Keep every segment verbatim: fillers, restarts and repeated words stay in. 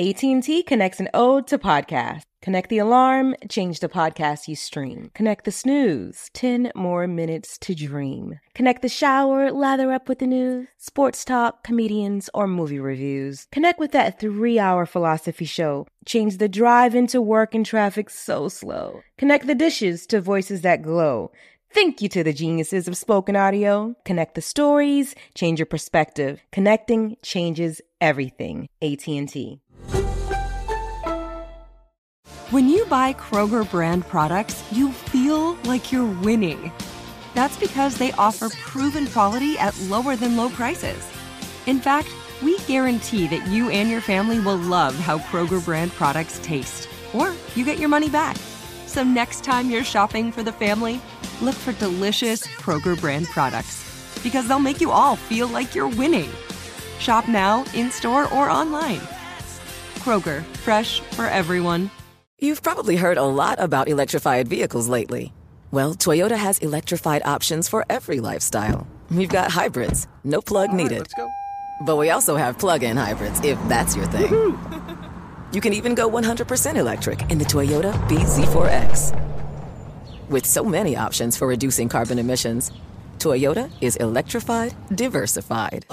A T and T connects an ode to podcasts. Connect the alarm, change the podcast you stream. Connect the snooze, ten more minutes to dream. Connect the shower, lather up with the news, sports talk, comedians, or movie reviews. Connect with that three-hour philosophy show. Change the drive into work and traffic so slow. Connect the dishes to voices that glow. Thank you to the geniuses of spoken audio. Connect the stories, change your perspective. Connecting changes everything. A T and T. When you buy Kroger brand products, you feel like you're winning. That's because they offer proven quality at lower than low prices. In fact, we guarantee that you and your family will love how Kroger brand products taste, or you get your money back. So next time you're shopping for the family, look for delicious Kroger brand products, because they'll make you all feel like you're winning. Shop now, in-store, or online. Kroger, fresh for everyone. You've probably heard a lot about electrified vehicles lately. Well, Toyota has electrified options for every lifestyle. We've got hybrids, no plug needed. Let's go. But we also have plug-in hybrids, if that's your thing. You can even go one hundred percent electric in the Toyota B Z four X. With so many options for reducing carbon emissions, Toyota is electrified, diversified.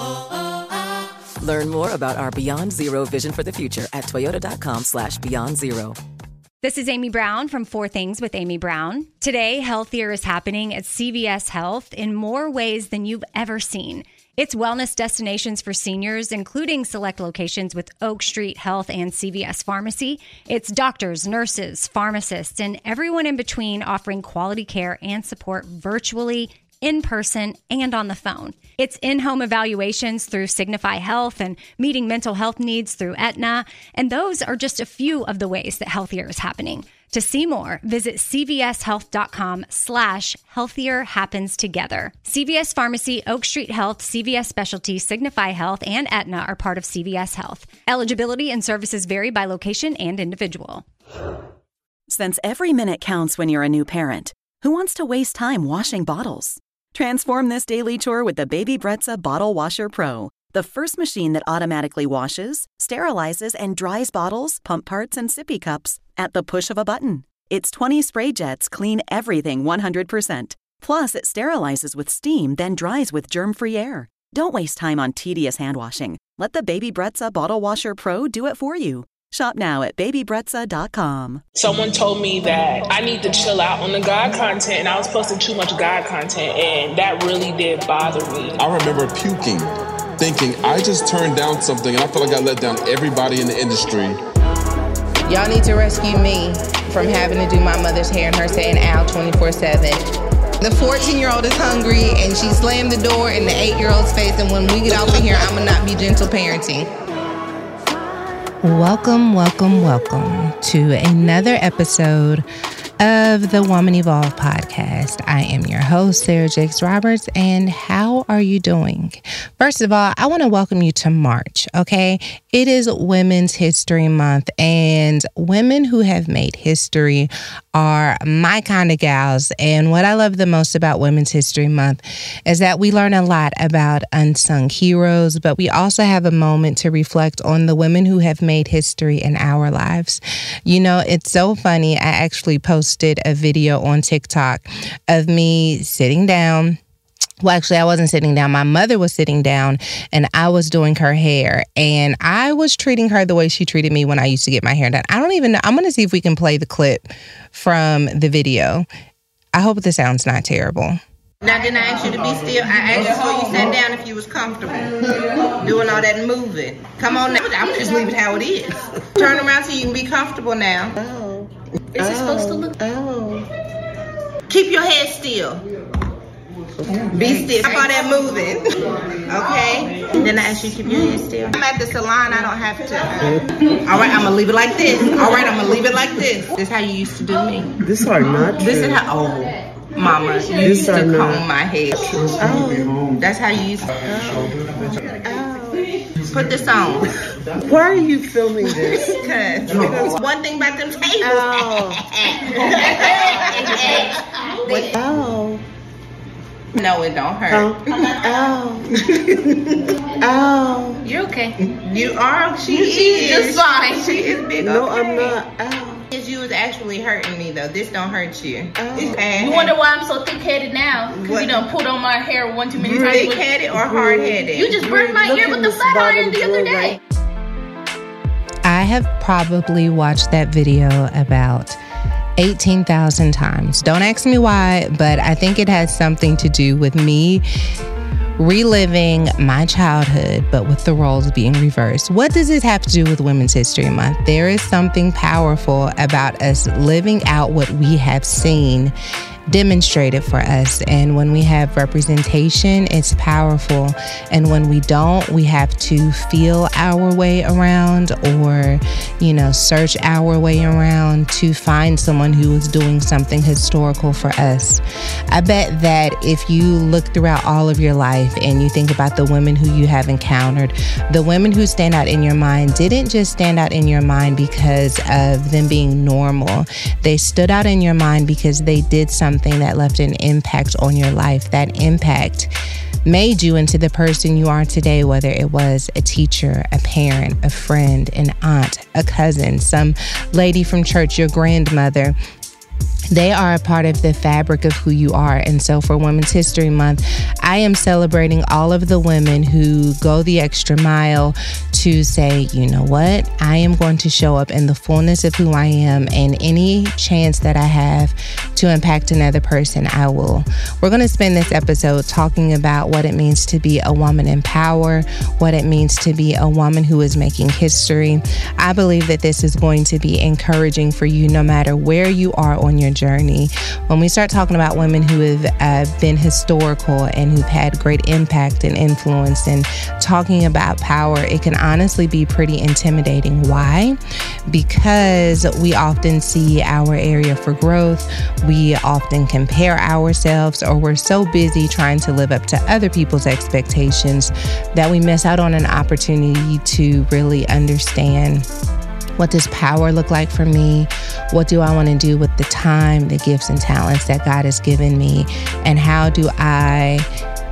Learn more about our Beyond Zero vision for the future at toyota.com slash beyond zero. This is Amy Brown from Four Things with Amy Brown. Today, Healthier is happening at C V S Health in more ways than you've ever seen. It's wellness destinations for seniors, including select locations with Oak Street Health and C V S Pharmacy. It's doctors, nurses, pharmacists, and everyone in between offering quality care and support virtually, in person, and on the phone. It's in-home evaluations through Signify Health and meeting mental health needs through Aetna. And those are just a few of the ways that Healthier is happening. To see more, visit cvshealth.com slash healthier happens together. C V S Pharmacy, Oak Street Health, C V S Specialty, Signify Health, and Aetna are part of C V S Health. Eligibility and services vary by location and individual. Since every minute counts when you're a new parent, who wants to waste time washing bottles? Transform this daily chore with the Baby Brezza Bottle Washer Pro, the first machine that automatically washes, sterilizes, and dries bottles, pump parts, and sippy cups at the push of a button. Its twenty spray jets clean everything one hundred percent. Plus, it sterilizes with steam, then dries with germ-free air. Don't waste time on tedious hand washing. Let the Baby Brezza Bottle Washer Pro do it for you. Shop now at baby brezza dot com. Someone told me that I need to chill out on the God content, and I was posting too much God content, and that really did bother me. I remember puking, thinking I just turned down something, and I feel like I let down everybody in the industry. Y'all need to rescue me from having to do my mother's hair and her saying ow twenty-four seven. The fourteen-year-old is hungry, and she slammed the door in the eight-year-old's face, and when we get off of here, I'm going to not be gentle parenting. Welcome, welcome, welcome to another episode of the Woman Evolve podcast. I am your host, Sarah Jakes Roberts, and how are you doing? First of all, I want to welcome you to March, okay? It is Women's History Month, and women who have made history are my kind of gals. And what I love the most about Women's History Month is that we learn a lot about unsung heroes, but we also have a moment to reflect on the women who have made history in our lives. You know, it's so funny. I actually posted a video on TikTok of me sitting down. Well, actually, I wasn't sitting down. My mother was sitting down and I was doing her hair, and I was treating her the way she treated me when I used to get my hair done. I don't even know. I'm going to see if we can play the clip from the video. I hope this sounds not terrible. Now, didn't I ask you to be still? I asked you before you sat down if you was comfortable doing all that moving. Come on now. I'm just leave it how it is. Turn around so you can be comfortable now. Oh. Is it oh. supposed to look? Oh. Keep your head still. Be still. How about that moving? Okay. Then I ask you to keep your head still. I'm at the salon. I don't have to. All right. I'm gonna leave it like this. All right. I'm gonna leave it like this. This is how you used to do me. This are not true. This is how. Oh. Mama, you this used to comb not. my hair. Oh, that's how you used to. Oh. Oh. Put this on. Why are you filming this? Because one thing about them tables. Oh. oh. No, it don't hurt. Oh. Ow. Ow. You're okay. You are. She She's is. just fine. She is big. No, okay. I'm not. Ow. You was actually hurting me though. This don't hurt you. Oh. You wonder why I'm so thick-headed now? Because you done pulled on my hair one too many times. Thick-headed or hard-headed? You just burned my ear with the flat iron the other day. I have probably watched that video about eighteen thousand times. Don't ask me why, but I think it has something to do with me reliving my childhood, but with the roles being reversed. What does this have to do with Women's History Month? There is something powerful about us living out what we have seen demonstrated for us. And when we have representation, it's powerful. And when we don't, we have to feel our way around or, you know, search our way around to find someone who is doing something historical for us. I bet that if you look throughout all of your life and you think about the women who you have encountered, the women who stand out in your mind didn't just stand out in your mind because of them being normal. They stood out in your mind because they did something that left an impact on your life. That impact made you into the person you are today, whether it was a teacher, a parent, a friend, an aunt, a cousin, some lady from church, your grandmother. They are a part of the fabric of who you are. And so for Women's History Month, I am celebrating all of the women who go the extra mile to say, you know what, I am going to show up in the fullness of who I am, and any chance that I have to impact another person, I will. We're going to spend this episode talking about what it means to be a woman in power, what it means to be a woman who is making history. I believe that this is going to be encouraging for you no matter where you are on your journey. When we start talking about women who have uh, been historical and who've had great impact and influence, and talking about power, it can honestly be pretty intimidating. Why? Because we often see our area for growth. We often compare ourselves, or we're so busy trying to live up to other people's expectations that we miss out on an opportunity to really understand, what does power look like for me? What do I want to do with the time, the gifts and talents that God has given me? And how do I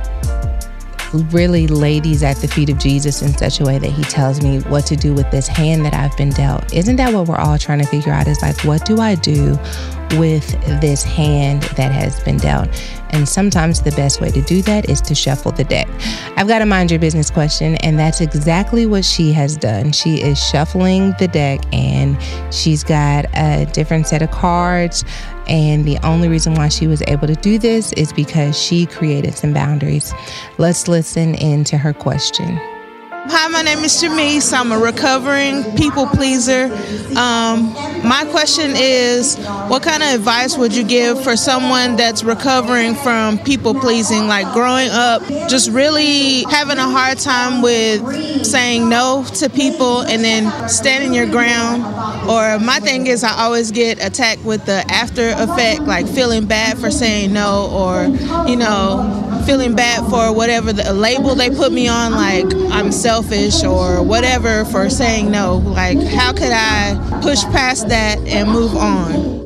really lay these at the feet of Jesus in such a way that he tells me what to do with this hand that I've been dealt? Isn't that what we're all trying to figure out? Is like, what do I do with this hand that has been dealt? And sometimes the best way to do that is to shuffle the deck. I've got a mind your business question, and that's exactly what she has done. She is shuffling the deck, and she's got a different set of cards. And the only reason why she was able to do this is because she created some boundaries. Let's listen into her question. Hi, my name is Shamice. I'm a recovering people pleaser. Um, my question is, what kind of advice would you give for someone that's recovering from people pleasing, like growing up, just really having a hard time with saying no to people and then standing your ground? Or my thing is, I always get attacked with the after effect, like feeling bad for saying no, or, you know, feeling bad for whatever the label they put me on, like I'm selfish or whatever for saying no. Like, how could I push past that and move on?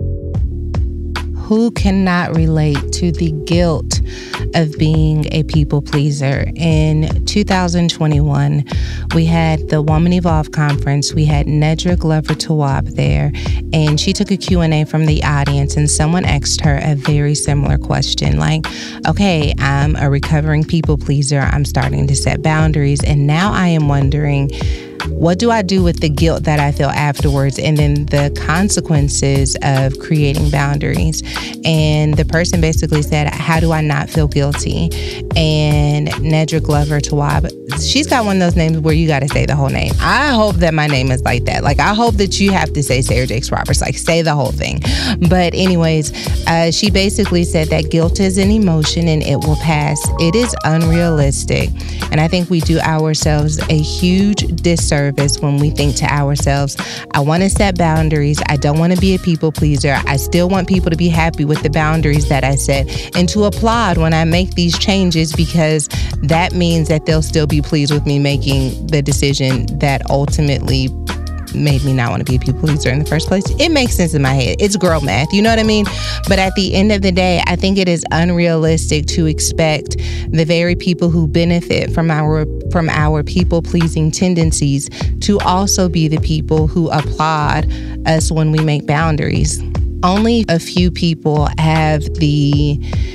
Who cannot relate to the guilt of being a people pleaser? In two thousand twenty-one, we had the Woman Evolve Conference. We had Nedra Glover-Tawwab there, and she took a Q and A from the audience, and someone asked her a very similar question, like, okay, I'm a recovering people pleaser. I'm starting to set boundaries, and now I am wondering, what do I do with the guilt that I feel afterwards, and then the consequences of creating boundaries? And the person basically said, how do I not feel guilty? And Nedra Glover-Tawwab, she's got one of those names where you got to say the whole name. I hope that my name is like that. Like, I hope that you have to say Sarah Jakes Roberts, like say the whole thing. But anyways, uh, she basically said that guilt is an emotion and it will pass. It is unrealistic. And I think we do ourselves a huge disservice service when we think to ourselves, I want to set boundaries. I don't want to be a people pleaser. I still want people to be happy with the boundaries that I set, and to applaud when I make these changes, because that means that they'll still be pleased with me making the decision that ultimately made me not want to be a people pleaser in the first place. It makes sense in my head. It's girl math, you know what I mean? But at the end of the day, I think it is unrealistic to expect the very people who benefit from our from our people-pleasing tendencies to also be the people who applaud us when we make boundaries. Only a few people have the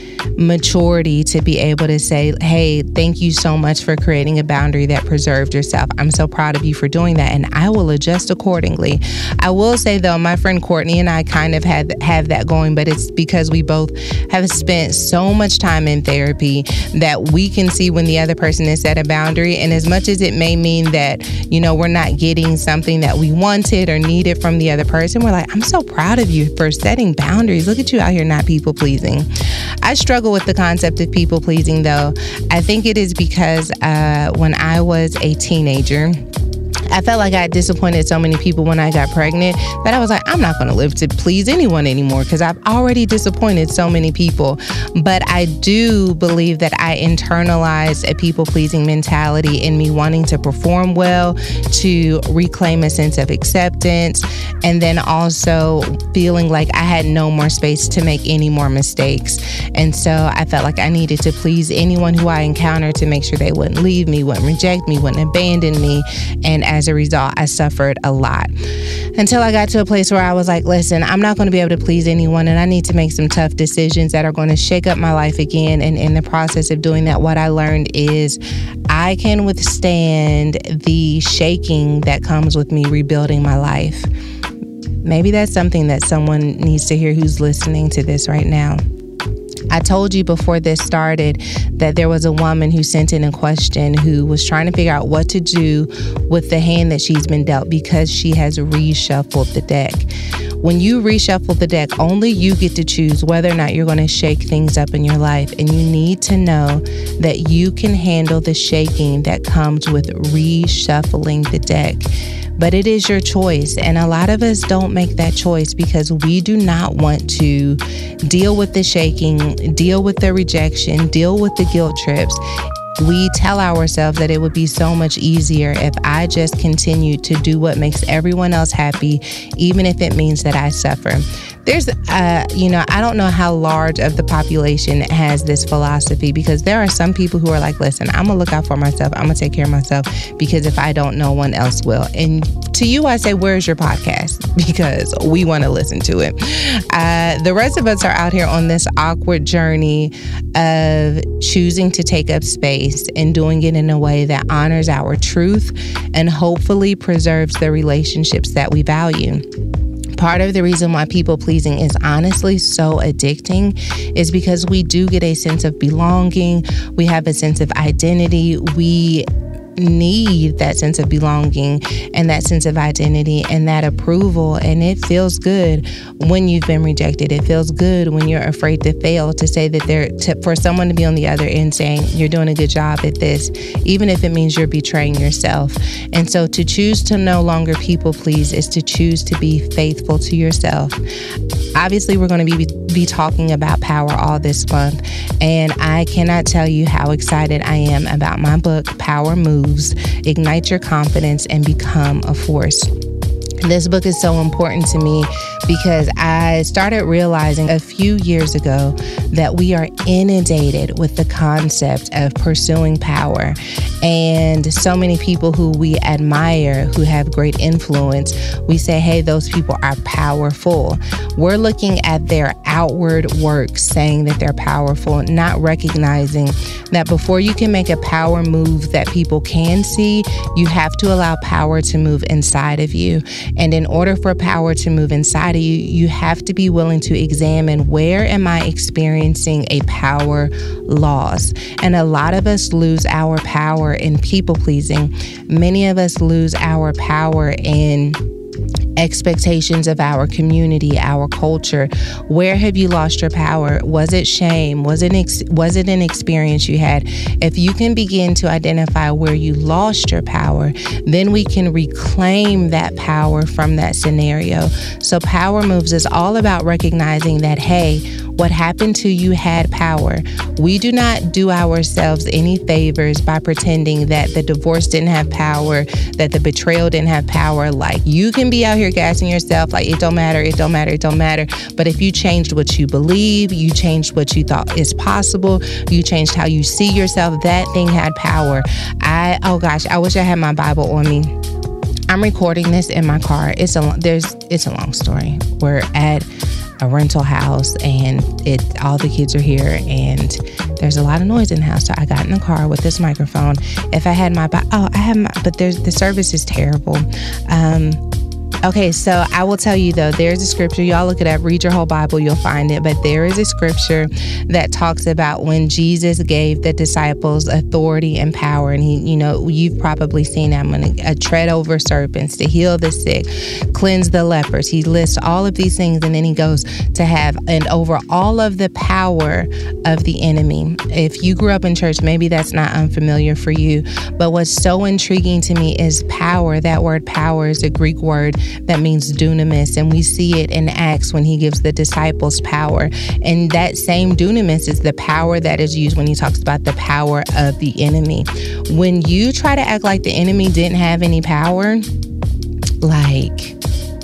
maturity to be able to say, hey, thank you so much for creating a boundary that preserved yourself. I'm so proud of you for doing that, and I will adjust accordingly. I will say, though, my friend Courtney and I kind of have, have that going, but it's because we both have spent so much time in therapy that we can see when the other person has set a boundary, and as much as it may mean that, you know, we're not getting something that we wanted or needed from the other person, we're like, I'm so proud of you for setting boundaries. Look at you out here not people-pleasing. I struggle with the concept of people-pleasing, though. I think it is because uh, when I was a teenager, I felt like I disappointed so many people when I got pregnant that I was like, I'm not going to live to please anyone anymore because I've already disappointed so many people. But I do believe that I internalized a people-pleasing mentality in me wanting to perform well, to reclaim a sense of acceptance, and then also feeling like I had no more space to make any more mistakes. And so I felt like I needed to please anyone who I encountered to make sure they wouldn't leave me, wouldn't reject me, wouldn't abandon me. And as a result, I suffered a lot until I got to a place where I was like, listen, I'm not going to be able to please anyone, and I need to make some tough decisions that are going to shake up my life again. And in the process of doing that, what I learned is I can withstand the shaking that comes with me rebuilding my life. Maybe that's something that someone needs to hear who's listening to this right now. I told you before this started that there was a woman who sent in a question who was trying to figure out what to do with the hand that she's been dealt because she has reshuffled the deck. When you reshuffle the deck, only you get to choose whether or not you're going to shake things up in your life. And you need to know that you can handle the shaking that comes with reshuffling the deck. But it is your choice. And a lot of us don't make that choice because we do not want to deal with the shaking, deal with the rejection, deal with the guilt trips. We tell ourselves that it would be so much easier if I just continue to do what makes everyone else happy, even if it means that I suffer. There's, uh, you know, I don't know how large of the population has this philosophy because there are some people who are like, listen, I'm going to look out for myself. I'm going to take care of myself because if I don't, no one else will. And to you, I say, where's your podcast? Because we want to listen to it. Uh, the rest of us are out here on this awkward journey of choosing to take up space and doing it in a way that honors our truth and hopefully preserves the relationships that we value. Part of the reason why people pleasing is honestly so addicting is because we do get a sense of belonging. We have a sense of identity. We need that sense of belonging and that sense of identity and that approval. And it feels good when you've been rejected. It feels good when you're afraid to fail, to say that they're to, for someone to be on the other end saying you're doing a good job at this, even if it means you're betraying yourself. And so to choose to no longer people please is to choose to be faithful to yourself. Obviously, we're going to be, be talking about power all this month. And I cannot tell you how excited I am about my book, Power Moves. Ignite your confidence and become a force. This book is so important to me because I started realizing a few years ago that we are inundated with the concept of pursuing power. And so many people who we admire, who have great influence, we say, hey, those people are powerful. We're looking at their outward work, saying that they're powerful, not recognizing that before you can make a power move that people can see, you have to allow power to move inside of you. And in order for power to move inside of you, you have to be willing to examine, where am I experiencing a power loss? And a lot of us lose our power in people pleasing. Many of us lose our power in expectations of our community, our culture? Where have you lost your power? Was it shame? Was it ex- was it an experience you had? If you can begin to identify where you lost your power, then we can reclaim that power from that scenario. So Power Moves is all about recognizing that, hey, what happened to you had power. We do not do ourselves any favors by pretending that the divorce didn't have power, that the betrayal didn't have power. Like, you can be out here gassing yourself like it don't matter, it don't matter, it don't matter. But if you changed what you believe, you changed what you thought is possible, you changed how you see yourself, that thing had power. I, oh gosh, I wish I had my Bible on me. I'm recording this in my car. It's a, there's, it's a long story. We're at a rental house and it all the kids are here and there's a lot of noise in the house. So I got in the car with this microphone. If I had my, oh, I have my, but there's, the service is terrible. Um, Okay, so I will tell you though, there's a scripture, y'all look it up, read your whole Bible, you'll find it. But there is a scripture that talks about when Jesus gave the disciples authority and power. And he, you know, you've probably seen that, I'm going to tread over serpents, to heal the sick, cleanse the lepers. He lists all of these things. And then he goes to have, and over all of the power of the enemy. If you grew up in church, maybe that's not unfamiliar for you. But what's so intriguing to me is power. That word power is a Greek word that means dunamis, and we see it in Acts when he gives the disciples power. And that same dunamis is the power that is used when he talks about the power of the enemy. When you try to act like the enemy didn't have any power, like,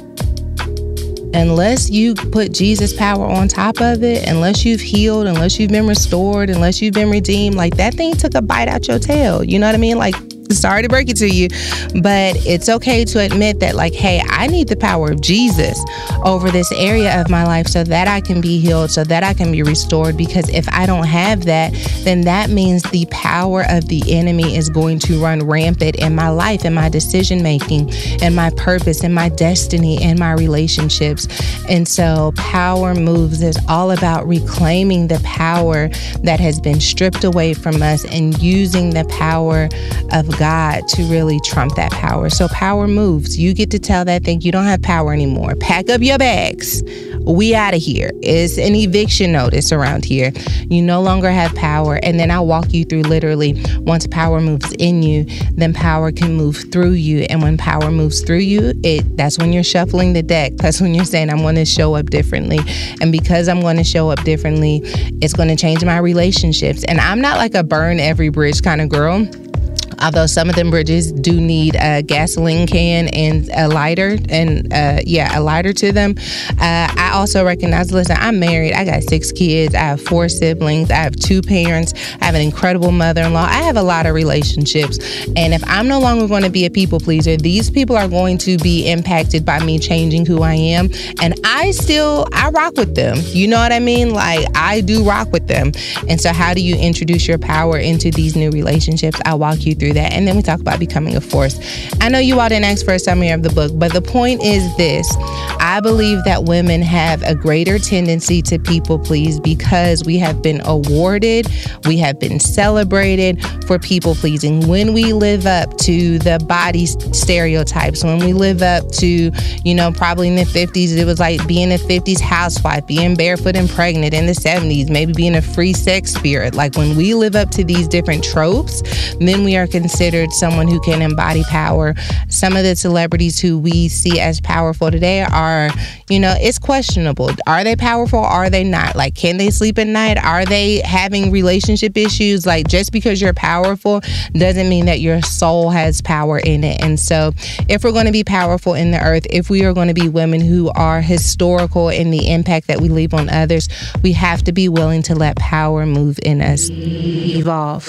unless you put Jesus' power on top of it, unless you've healed, unless you've been restored, unless you've been redeemed, like, that thing took a bite out your tail. You know what I mean? Like, sorry to break it to you, but it's okay to admit that, like, hey, I need the power of Jesus over this area of my life so that I can be healed, so that I can be restored. Because if I don't have that, then that means the power of the enemy is going to run rampant in my life, in my decision making, in my purpose, in my destiny, in my relationships. And so Power Moves is all about reclaiming the power that has been stripped away from us and using the power of God to really trump that power. So Power Moves. You get to tell that thing you don't have power anymore. Pack up your bags. We out of here. It's an eviction notice around here. You no longer have power. And then I'll walk you through literally, once power moves in you, then power can move through you. And when power moves through you, it that's when you're shuffling the deck. That's when you're saying, I'm going to show up differently. And because I'm going to show up differently, it's going to change my relationships. And I'm not like a burn every bridge kind of girl. Although some of them bridges do need a gasoline can and a lighter, and uh, yeah, a lighter to them. Uh, I also recognize, listen, I'm married. I got six kids. I have four siblings. I have two parents. I have an incredible mother-in-law. I have a lot of relationships. And if I'm no longer going to be a people pleaser, these people are going to be impacted by me changing who I am. And I still, I rock with them. You know what I mean? Like, I do rock with them. And so how do you introduce your power into these new relationships? I'll walk you through that. And then we talk about becoming a force. I know you all didn't ask for a summary of the book, but the point is this. I believe that women have a greater tendency to people please because we have been awarded, we have been celebrated for people pleasing. When we live up to the body stereotypes, when we live up to, you know, probably in the fifties, it was like being a fifties housewife, being barefoot and pregnant. In the seventies, maybe being a free sex spirit. Like, when we live up to these different tropes, then we are considered someone who can embody power. Some of the celebrities who we see as powerful today are, you know, it's questionable. Are they powerful? Are they not? Like, can they sleep at night? Are they having relationship issues? Like, just because you're powerful doesn't mean that your soul has power in it. And so if we're going to be powerful in the earth, if we are going to be women who are historical in the impact that we leave on others, we have to be willing to let power move in us. Evolve.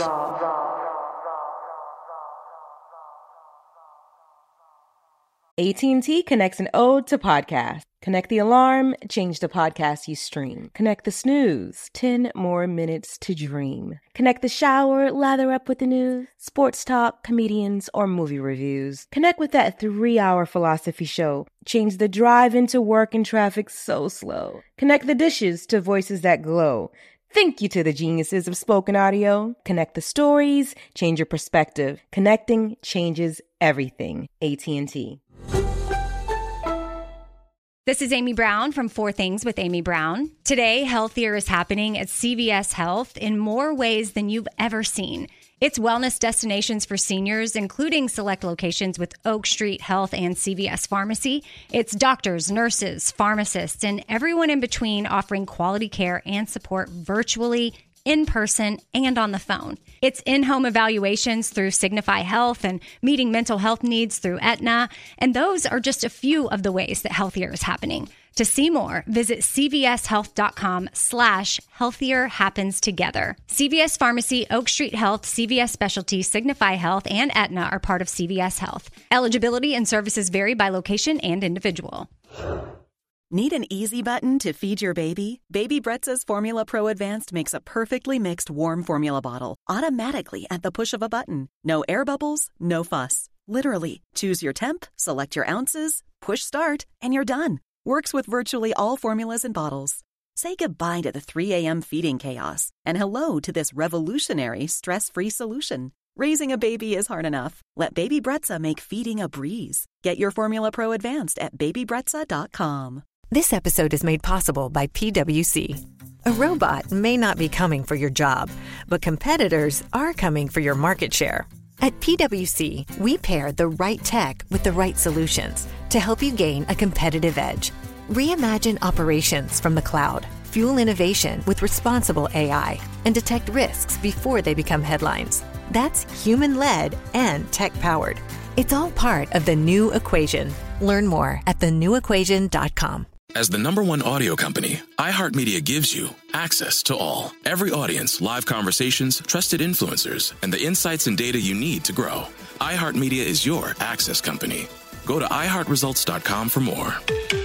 A T and T connects an ode to podcast. Connect the alarm, change the podcast you stream. Connect the snooze, ten more minutes to dream. Connect the shower, lather up with the news, sports talk, comedians, or movie reviews. Connect with that three-hour philosophy show. Change the drive into work and traffic so slow. Connect the dishes to voices that glow. Thank you to the geniuses of spoken audio. Connect the stories, change your perspective. Connecting changes everything. A T and T. This is Amy Brown from Four Things with Amy Brown. Today, healthier is happening at C V S Health in more ways than you've ever seen. It's wellness destinations for seniors, including select locations with Oak Street Health and C V S Pharmacy. It's doctors, nurses, pharmacists, and everyone in between offering quality care and support virtually, in person, and on the phone. It's in-home evaluations through Signify Health and meeting mental health needs through Aetna. And those are just a few of the ways that healthier is happening. To see more, visit cvshealth.com slash healthier happens together. C V S Pharmacy, Oak Street Health, C V S Specialty, Signify Health, and Aetna are part of C V S Health. Eligibility and services vary by location and individual. Need an easy button to feed your baby? Baby Brezza's Formula Pro Advanced makes a perfectly mixed warm formula bottle automatically at the push of a button. No air bubbles, no fuss. Literally, choose your temp, select your ounces, push start, and you're done. Works with virtually all formulas and bottles. Say goodbye to the three a.m. feeding chaos and hello to this revolutionary stress-free solution. Raising a baby is hard enough. Let Baby Brezza make feeding a breeze. Get your Formula Pro Advanced at baby brezza dot com. This episode is made possible by P W C. A robot may not be coming for your job, but competitors are coming for your market share. At P W C, we pair the right tech with the right solutions to help you gain a competitive edge. Reimagine operations from the cloud, fuel innovation with responsible A I, and detect risks before they become headlines. That's human-led and tech-powered. It's all part of the new equation. Learn more at the new equation dot com. As the number one audio company, iHeartMedia gives you access to all. Every audience, live conversations, trusted influencers, and the insights and data you need to grow. iHeartMedia is your access company. Go to i heart results dot com for more.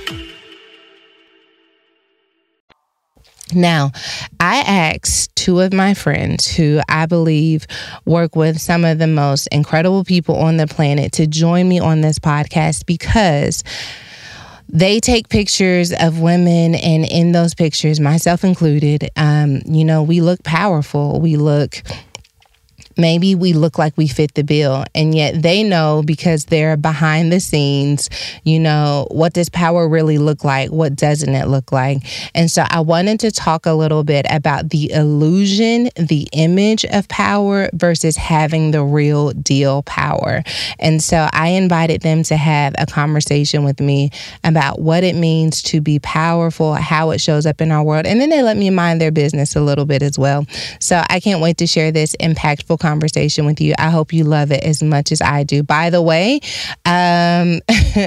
Now, I asked two of my friends who I believe work with some of the most incredible people on the planet to join me on this podcast because they take pictures of women, and in those pictures, myself included, um, you know, we look powerful. We look... Maybe we look like we fit the bill, and yet they know because they're behind the scenes, you know, what does power really look like? What doesn't it look like? And so I wanted to talk a little bit about the illusion, the image of power versus having the real deal power. And so I invited them to have a conversation with me about what it means to be powerful, how it shows up in our world. And then they let me mind their business a little bit as well. So I can't wait to share this impactful conversation with you. I hope you love it as much as I do. By the way, um,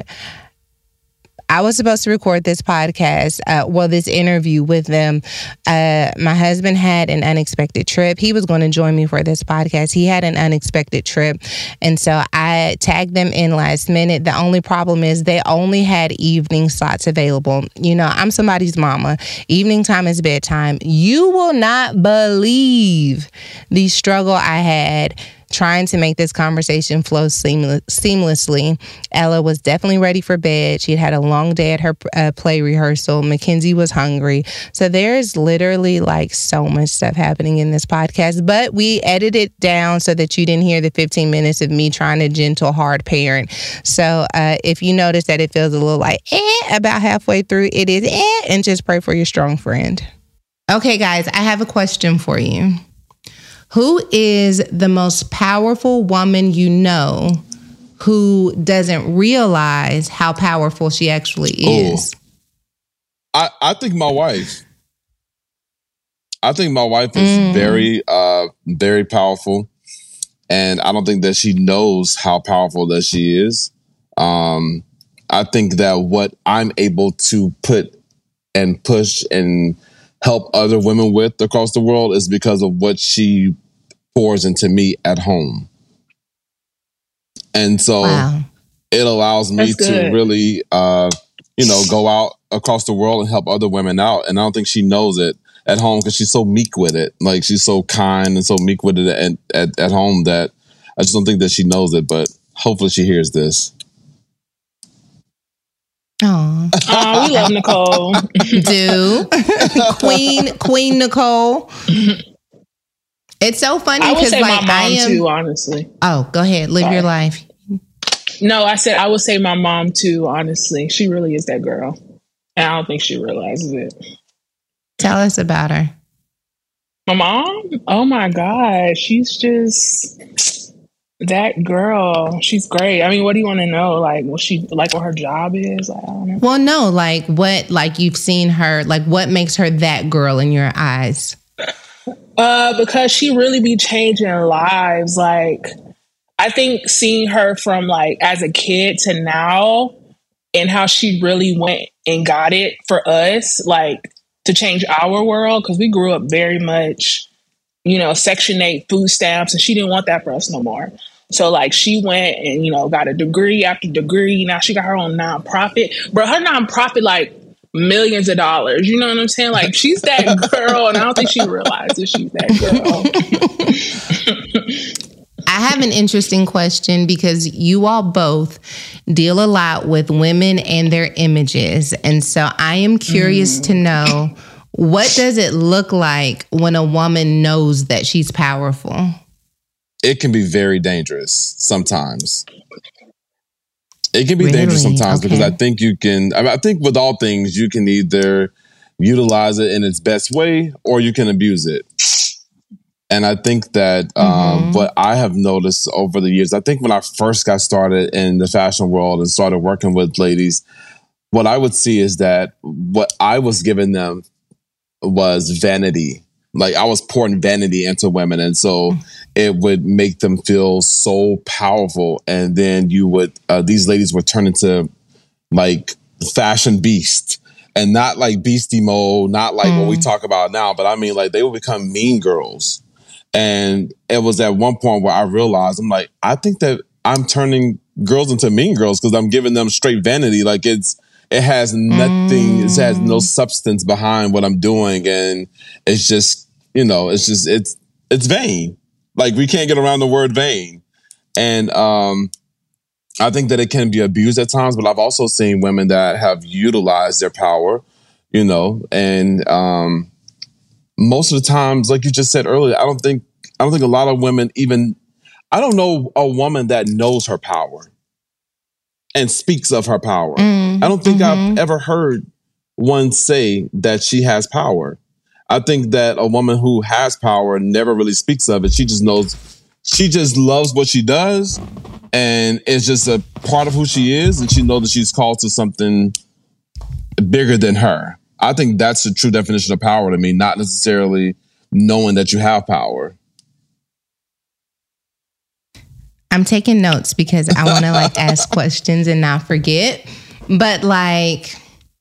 I was supposed to record this podcast, uh, well, this interview with them. Uh, my husband had an unexpected trip. He was going to join me for this podcast. He had an unexpected trip. And so I tagged them in last minute. The only problem is they only had evening slots available. You know, I'm somebody's mama. Evening time is bedtime. You will not believe the struggle I had trying to make this conversation flow seamless, seamlessly. Ella was definitely ready for bed. She had had a long day at her uh, play rehearsal. Mackenzie was hungry. So there's literally like so much stuff happening in this podcast, but we edited it down so that you didn't hear the fifteen minutes of me trying to gentle, hard parent. So uh, if you notice that it feels a little like eh about halfway through, it is eh, and just pray for your strong friend. Okay, guys, I have a question for you. Who is the most powerful woman you know who doesn't realize how powerful she actually is? Oh, I, I think my wife. I think my wife is Mm. very, uh, very powerful. And I don't think that she knows how powerful that she is. Um, I think that what I'm able to put and push and help other women with across the world is because of what she pours into me at home. And so Wow. it allows me That's to good. really, uh, you know, go out across the world and help other women out. And I don't think she knows it at home because she's so meek with it. Like, she's so kind and so meek with it at, at, at home that I just don't think that she knows it. But hopefully she hears this. Oh, Oh, we love Nicole. do Queen Queen Nicole? It's so funny I would because say like my I mom am. too, honestly. Oh, go ahead, live Sorry. your life. No, I said I would say my mom too, honestly. She really is that girl. And I don't think she realizes it. Tell us about her. My mom? Oh my God. She's just that girl. She's great. I mean, what do you want to know? Like, what she, like what her job is? I don't know. Well, no, like what, like you've seen her, like what makes her that girl in your eyes? Uh, because she really be changing lives. Like, I think seeing her from like as a kid to now and how she really went and got it for us, like to change our world. Cause we grew up very much, you know, Section eight food stamps, and she didn't want that for us no more. So like she went and, you know, got a degree after degree. Now she got her own nonprofit, but her nonprofit, like millions of dollars. You know what I'm saying? Like she's that girl, and I don't think she realizes she's that girl. I have an interesting question because you all both deal a lot with women and their images. And so I am curious mm. to know, what does it look like when a woman knows that she's powerful? It can be very dangerous sometimes. It can be really? dangerous sometimes okay. because I think you can, I, mean, I think with all things, you can either utilize it in its best way or you can abuse it. And I think that um, mm-hmm. what I have noticed over the years, I think when I first got started in the fashion world and started working with ladies, what I would see is that what I was giving them was vanity. Like I was pouring vanity into women. And so it would make them feel so powerful. And then you would, uh, these ladies would turn into like fashion beasts. And not like beastie mode, not like mm. what we talk about now, but I mean like they would become mean girls. And it was at one point where I realized, I'm like, I think that I'm turning girls into mean girls because I'm giving them straight vanity. Like it's, it has nothing, mm. it has no substance behind what I'm doing. And it's just, you know, it's just, it's, it's vain. Like we can't get around the word vain. And um, I think that it can be abused at times, but I've also seen women that have utilized their power, you know, and, um, most of the times, like you just said earlier, I don't think I don't think a lot of women even I don't know a woman that knows her power and speaks of her power. Mm, I don't think mm-hmm. I've ever heard one say that she has power. I think that a woman who has power never really speaks of it. She just knows she just loves what she does and it's just a part of who she is, and she knows that she's called to something bigger than her. I think that's the true definition of power to me, not necessarily knowing that you have power. I'm taking notes because I want to like ask questions and not forget. But like,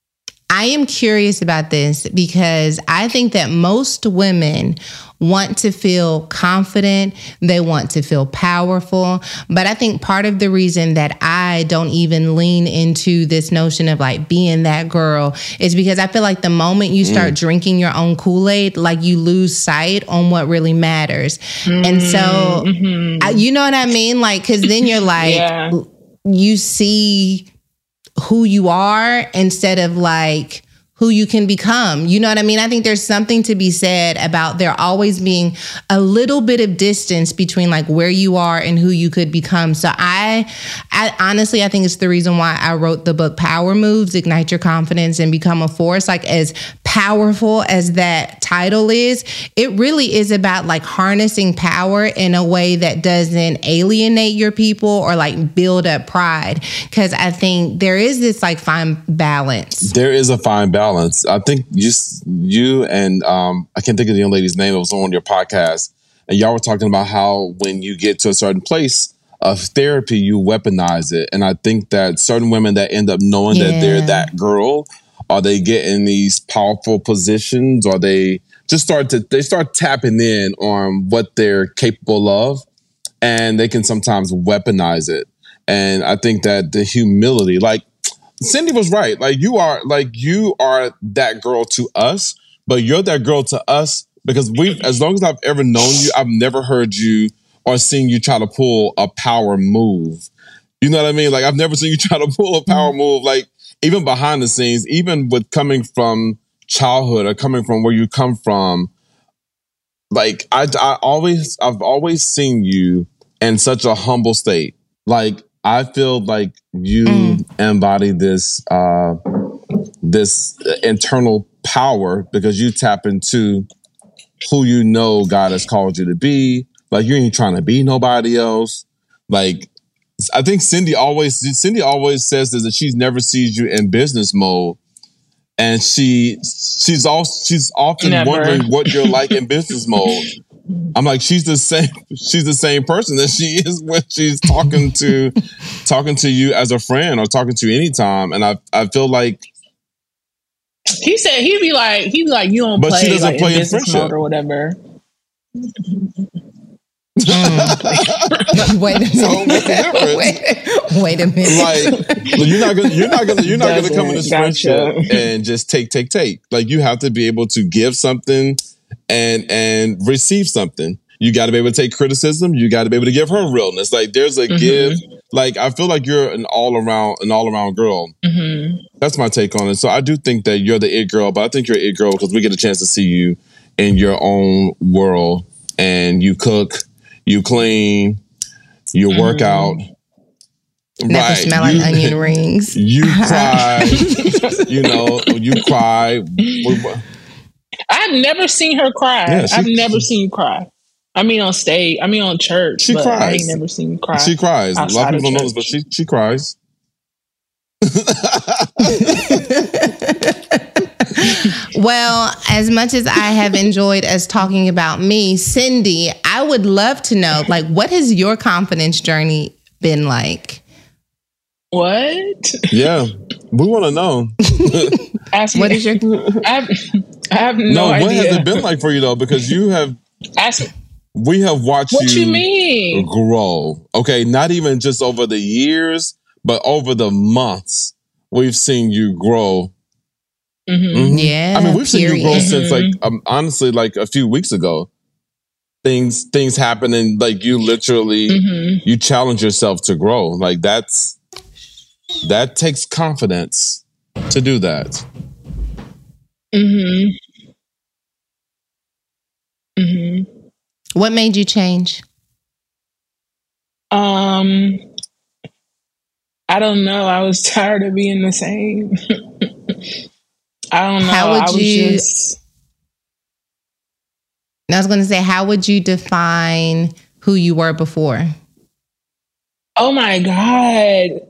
I am curious about this because I think that most women want to feel confident. They want to feel powerful. But I think part of the reason that I don't even lean into this notion of like being that girl is because I feel like the moment you start mm. drinking your own Kool-Aid, like you lose sight on what really matters. Mm-hmm. And so, mm-hmm. I, you know what I mean? Like, cause then you're like, yeah. you see who you are instead of like who you can become. You know what I mean? I think there's something to be said about there always being a little bit of distance between like where you are and who you could become. So I, I honestly, I think it's the reason why I wrote the book Power Moves, Ignite Your Confidence and Become a Force. Like as powerful as that title is, it really is about like harnessing power in a way that doesn't alienate your people or like build up pride. Cause I think there is this like fine balance. There is a fine balance. I think just you and um, I can't think of the young lady's name. It was on your podcast, and y'all were talking about how when you get to a certain place of therapy, you weaponize it. And I think that certain women that end up knowing yeah. that they're that girl, or they get in these powerful positions, or they just start to they start tapping in on what they're capable of, and they can sometimes weaponize it. And I think that the humility, like Cindy was right. Like you are, like you are that girl to us, but you're that girl to us because we, as long as I've ever known you, I've never heard you or seen you try to pull a power move. You know what I mean? Like I've never seen you try to pull a power move, like even behind the scenes, even with coming from childhood or coming from where you come from. Like I, I always, I've always seen you in such a humble state. Like I feel like you mm. embody this uh, this internal power because you tap into who you know God has called you to be. Like you ain't trying to be nobody else. Like I think Cindy always Cindy always says this, that she's never sees you in business mode, and she she's all she's often Never. wondering what you're like in business mode. I'm like, she's the same. She's the same person that she is when she's talking to, talking to you as a friend or talking to you anytime. And I, I feel like he said he'd be like, he'd be like, you don't but play, she doesn't like, play in in business friendship mode or whatever. Mm. Wait a minute. So wait, wait a minute. Like you're not gonna, you're not gonna, you're not gonna Doesn't, come in this gotcha. friendship and just take, take, take. Like you have to be able to give something and and receive something. You got to be able to take criticism. You got to be able to give her realness. Like there's a Mm-hmm. give. Like I feel like you're an all around, an all around girl. Mm-hmm. That's my take on it. So I do think that you're the it girl, but I think you're it girl because we get a chance to see you in your own world, and you cook, you clean, you Mm-hmm. work out. Never Right. smell like You- onion rings. You cry. You know, you cry. I've never seen her cry. Yeah, she- I've never seen you cry. I mean, on stage. I mean, on church. She but I cries. ain't never seen you cry. She cries. A lot outside of people of don't know this, but she she cries. Well, as much as I have enjoyed us talking about me, Cindy, I would love to know, like, what has your confidence journey been like? What? Yeah, we want to know. Ask What me. is your? I have, I have no, No, what idea. has it been like for you though? Because you have, Ask me. we have watched What you, you mean? grow. Okay, not even just over the years, but over the months, we've seen you grow. Mm-hmm. Mhm. Yeah, I mean, we've seen you grow period. since like Mm-hmm. um, honestly, like a few weeks ago. Things things happen and like you literally Mm-hmm. you challenge yourself to grow. Like that's that takes confidence to do that. Mm-hmm. Mm-hmm. What made you change? Um, I don't know. I was tired of being the same. I don't know. How would I was you- just I was going to say, how would you define who you were before? oh my God.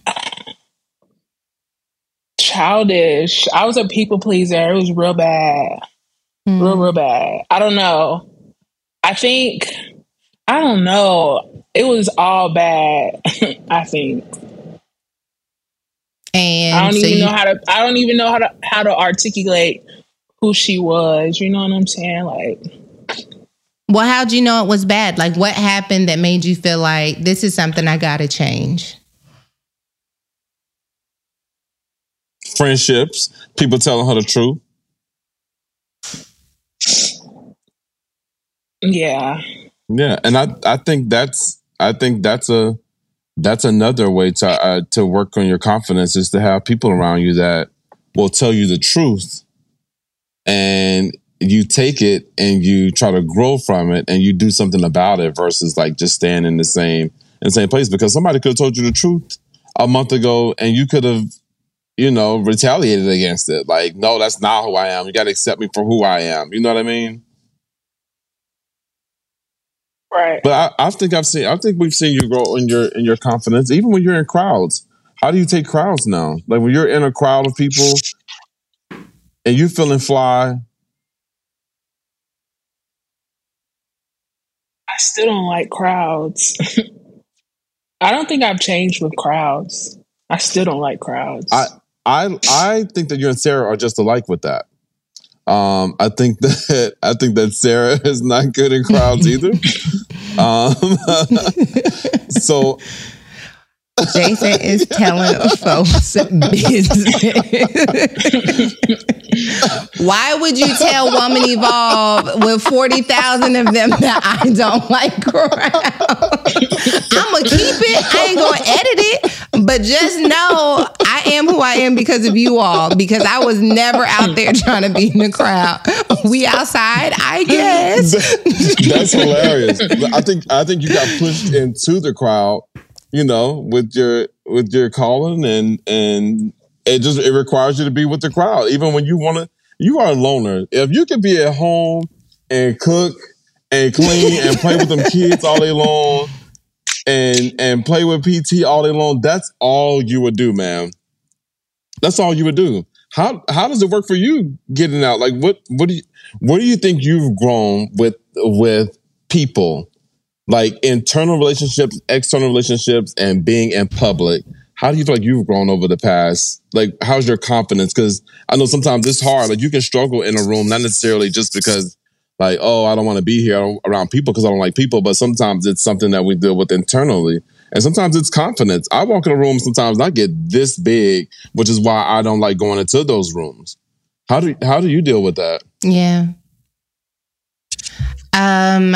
Childish. I was a people pleaser. It was real bad. Hmm. Real, real bad. I don't know. I think, I don't know. It was all bad, I think. And I don't so even you- know how to, I don't even know how to, how to articulate who she was. You know what I'm saying? Like, well, how'd you know it was bad? Like, what happened that made you feel like this is something I got to change? Friendships, people telling her the truth. yeah. Yeah, and I I think that's I think that's a that's another way to uh, to work on your confidence is to have people around you that will tell you the truth, and you take it and you try to grow from it and you do something about it versus like just staying in the same in the same place because somebody could have told you the truth a month ago and you could have you know retaliated against it like no that's not who I am, you got to accept me for who I am, you know what I mean? Right. But I, I think I've seen. I think we've seen you grow in your in your confidence, even when you're in crowds. How do you take crowds now? Like when you're in a crowd of people and you feeling fly. I still don't like crowds. I don't think I've changed with crowds. I still don't like crowds. I I I think that you and Sarah are just alike with that. Um, I think that I think that Sarah is not good in crowds either. um, so Jason is telling folks business. Why would you tell Woman Evolve with forty thousand of them that I don't like crowds? I'm going to keep it. I ain't going to edit it. But just know I am who I am because of you all. Because I was never out there trying to be in the crowd. We outside, I guess. That's hilarious. I think I think you got pushed into the crowd, you know, with your with your calling and and it just it requires you to be with the crowd, even when you want to. You are a loner. If you can be at home and cook and clean and play with them kids all day long and and play with P T all day long, that's all you would do, man. That's all you would do. How how does it work for you getting out? Like what what do you what do you think you've grown with with people? Like internal relationships, external relationships, and being in public. How do you feel like you've grown over the past? Like, how's your confidence? Because I know sometimes it's hard. Like, you can struggle in a room, not necessarily just because, like, oh, I don't want to be here around people because I don't like people, but sometimes it's something that we deal with internally. And sometimes it's confidence. I walk in a room sometimes and I get this big, which is why I don't like going into those rooms. How do how do you deal with that? Yeah. Um,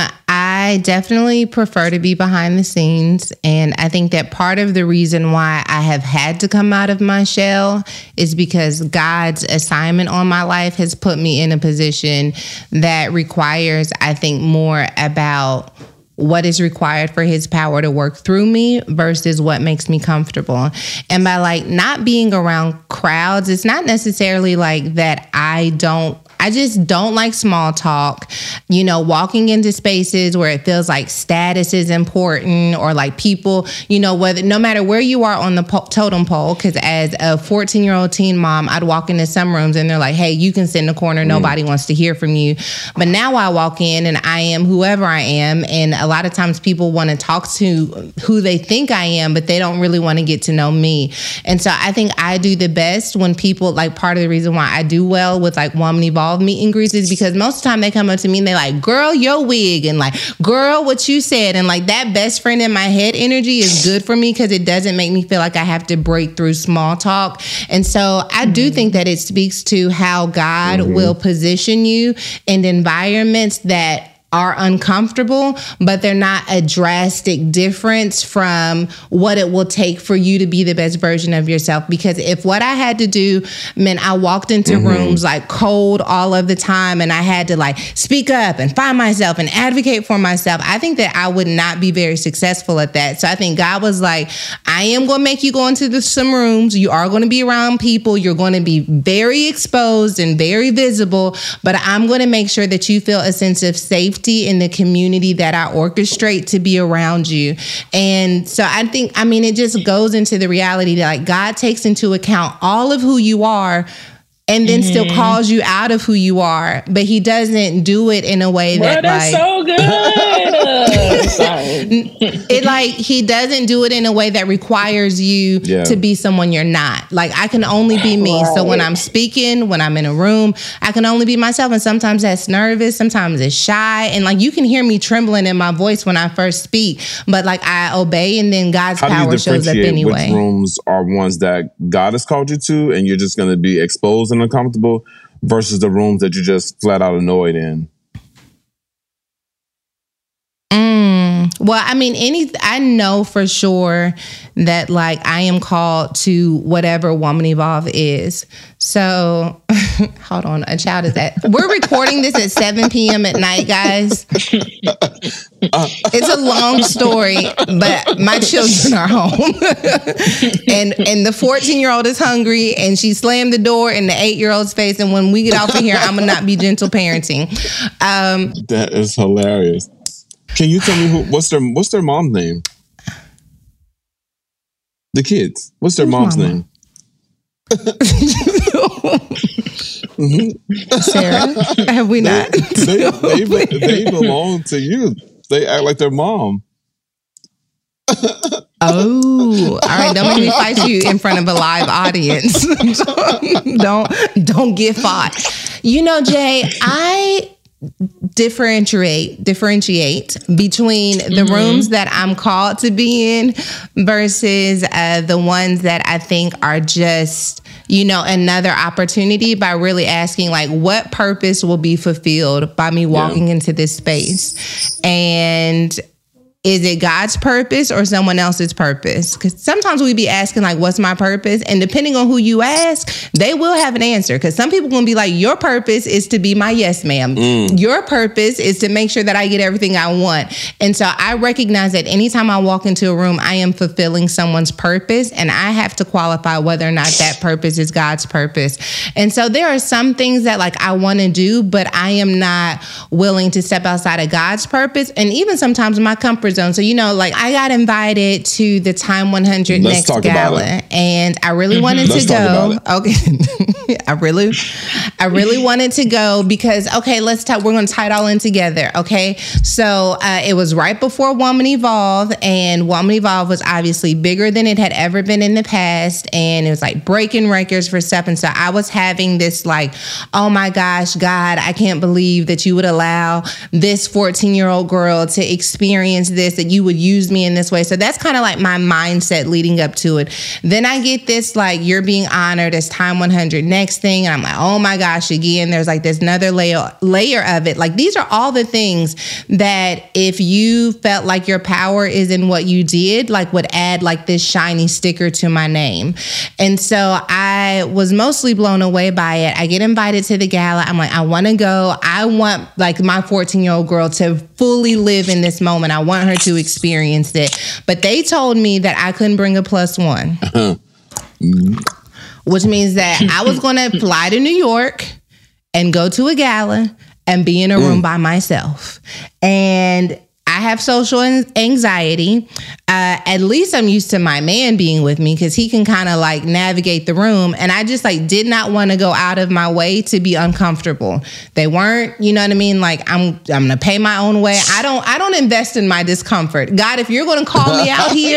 I definitely prefer to be behind the scenes. And I think that part of the reason why I have had to come out of my shell is because God's assignment on my life has put me in a position that requires, I think, more about what is required for his power to work through me versus what makes me comfortable. And by like not being around crowds, it's not necessarily like that I don't I just don't like small talk, you know, walking into spaces where it feels like status is important or like people, you know, whether no matter where you are on the po- totem pole, because as a fourteen year old teen mom, I'd walk into some rooms and they're like, hey, you can sit in the corner. Nobody mm. wants to hear from you. But now I walk in and I am whoever I am. And a lot of times people want to talk to who they think I am, but they don't really want to get to know me. And so I think I do the best when people, like part of the reason why I do well with like Woman Evolve meet and greets is because most of the time they come up to me and they're like, girl, your wig, and like, girl, what you said. And like that best friend in my head energy is good for me because it doesn't make me feel like I have to break through small talk. And so I do mm-hmm. think that it speaks to how God mm-hmm. will position you in environments that are uncomfortable, but they're not a drastic difference from what it will take for you to be the best version of yourself. Because if what I had to do meant I walked into mm-hmm. rooms like cold all of the time and I had to like speak up and find myself and advocate for myself, I think that I would not be very successful at that. So I think God was like, I am going to make you go into the, some rooms. You are going to be around people. You're going to be very exposed and very visible, but I'm going to make sure that you feel a sense of safety in the community that I orchestrate to be around you. And so I think, I mean, it just goes into the reality that like God takes into account all of who you are and then mm-hmm. still calls you out of who you are, but he doesn't do it in a way that well, like, that's so good. Sorry. It like, he doesn't do it in a way that requires you yeah. to be someone you're not. Like I can only be me. Right. So when I'm speaking, when I'm in a room, I can only be myself. And sometimes that's nervous. Sometimes it's shy. And like, you can hear me trembling in my voice when I first speak, but like I obey and then God's How power shows up anyway. Which rooms are ones that God has called you to and you're just going to be exposed and uncomfortable versus the rooms that you just flat out annoyed in? Mm, well, I mean, any, I know for sure that like I am called to whatever Woman Evolve is. So hold on, a child is that we're recording this at seven p.m. at night, guys. It's a long story, but my children are home. and and the fourteen year old is hungry and she slammed the door in the eight year old's face. And when we get off of here, I'm gonna not be gentle parenting. Um, that is hilarious. Can you tell me who, what's their what's their mom's name? The kids. What's their mom's mama? name? mm-hmm. Sarah, have we not? They, they, they, they belong to you. They act like their mom. Oh, all right. Don't make me fight you in front of a live audience. don't don't get fought. You know, Jay, I differentiate differentiate between the mm-hmm. rooms that I'm called to be in versus uh, the ones that I think are just, you know, another opportunity by really asking like what purpose will be fulfilled by me walking yeah. into this space. And is it God's purpose or someone else's purpose? Because sometimes we be asking, like, what's my purpose? And depending on who you ask, they will have an answer. Because some people going to be like, your purpose is to be my yes, ma'am. Mm. Your purpose is to make sure that I get everything I want. And so I recognize that anytime I walk into a room, I am fulfilling someone's purpose. And I have to qualify whether or not that purpose is God's purpose. And so there are some things that, like, I want to do, but I am not willing to step outside of God's purpose. And even sometimes my comfort zone. So, you know, like, I got invited to the Time one hundred Let's Next Gala, and I really mm-hmm. wanted Let's to go. Okay. I really, I really wanted to go because, okay, let's talk. We're going to tie it all in together. Okay. So uh, it was right before Woman Evolve, and Woman Evolve was obviously bigger than it had ever been in the past. And it was like breaking records for stuff. And so I was having this like, oh my gosh, God, I can't believe that you would allow this fourteen year old girl to experience this, that you would use me in this way. So that's kind of like my mindset leading up to it. Then I get this, like, you're being honored as Time one hundred Next thing. And I'm like, oh my gosh, again, there's like this another layer, layer of it. Like, these are all the things that if you felt like your power is in what you did, like, would add like this shiny sticker to my name. And so I was mostly blown away by it. I get invited to the gala. I'm like, I want to go. I want like my fourteen year old girl to fully live in this moment. I want her to experience it. But they told me that I couldn't bring a plus one, which means that I was going to fly to New York and go to a gala and be in a room mm. by myself. And I have social anxiety. Uh, at least I'm used to my man being with me because he can kind of like navigate the room. And I just like did not want to go out of my way to be uncomfortable. They weren't, you know what I mean? Like I'm, I'm going to pay my own way. I don't, I don't invest in my discomfort. God, if you're going to call me out here,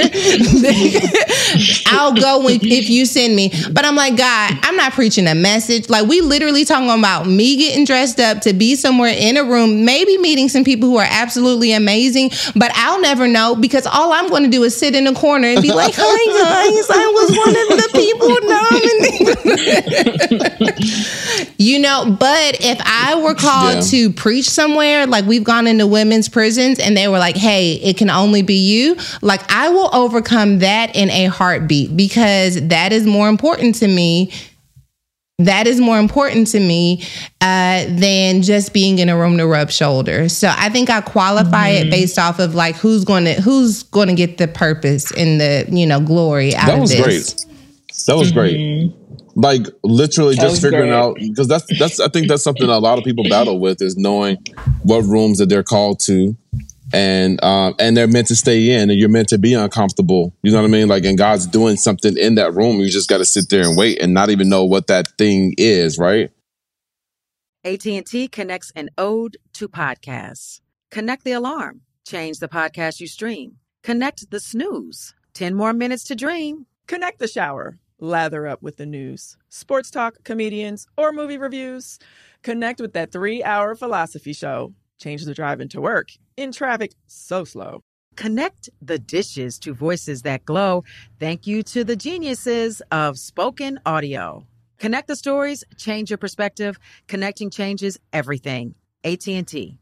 I'll go when, if you send me. But I'm like, God, I'm not preaching a message. Like, we literally talking about me getting dressed up to be somewhere in a room, maybe meeting some people who are absolutely amazing, but I'll never know because all I'm going to do is sit in a corner and be like, hi guys, I was one of the people nominated. You know, but if I were called yeah. to preach somewhere, like we've gone into women's prisons and they were like, hey, it can only be you. Like, I will overcome that in a heartbeat because that is more important to me. That is more important to me uh, than just being in a room to rub shoulders. So I think I qualify mm-hmm. it based off of like who's going to who's going to get the purpose and the, you know, glory out that of this. That was great. That was mm-hmm. great. Like literally just figuring great. out, because that's that's I think that's something a lot of people battle with, is knowing what rooms that they're called to. And um, and they're meant to stay in, and you're meant to be uncomfortable. You know what I mean? Like, and God's doing something in that room. You just got to sit there and wait and not even know what that thing is, right? A T and T connects an ode to podcasts. Connect the alarm. Change the podcast you stream. Connect the snooze. Ten more minutes to dream. Connect the shower. Lather up with the news. Sports talk, comedians, or movie reviews. Connect with that three-hour philosophy show. Change the drive into work in traffic so slow. Connect the dishes to voices that glow. Thank you to the geniuses of spoken audio. Connect the stories, change your perspective. Connecting changes everything. A T and T.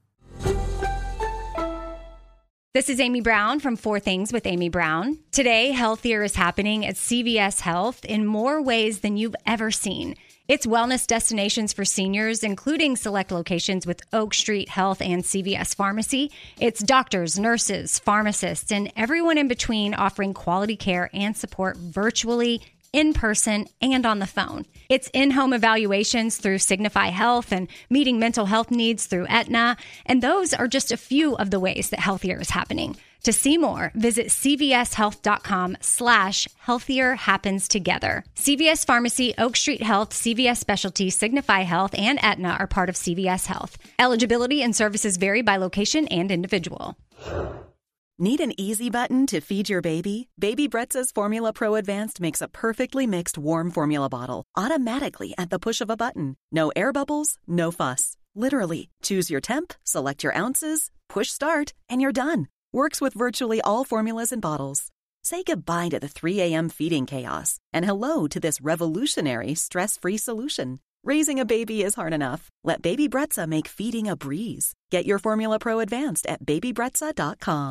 This is Amy Brown from Four Things with Amy Brown. Today, healthier is happening at C V S Health in more ways than you've ever seen. It's wellness destinations for seniors, including select locations with Oak Street Health and C V S Pharmacy. It's doctors, nurses, pharmacists, and everyone in between offering quality care and support virtually, in person, and on the phone. It's in-home evaluations through Signify Health and meeting mental health needs through Aetna. And those are just a few of the ways that healthier is happening. To see more, visit cvshealth.com slash healthier happens together. C V S Pharmacy, Oak Street Health, C V S Specialty, Signify Health, and Aetna are part of C V S Health. Eligibility and services vary by location and individual. Need an easy button to feed your baby? Baby Brezza's Formula Pro Advanced makes a perfectly mixed warm formula bottle automatically at the push of a button. No air bubbles, no fuss. Literally, choose your temp, select your ounces, push start, and you're done. Works with virtually all formulas and bottles. Say goodbye to the three a.m. feeding chaos and hello to this revolutionary stress-free solution. Raising a baby is hard enough. Let Baby Brezza make feeding a breeze. Get your Formula Pro Advanced at baby brezza dot com.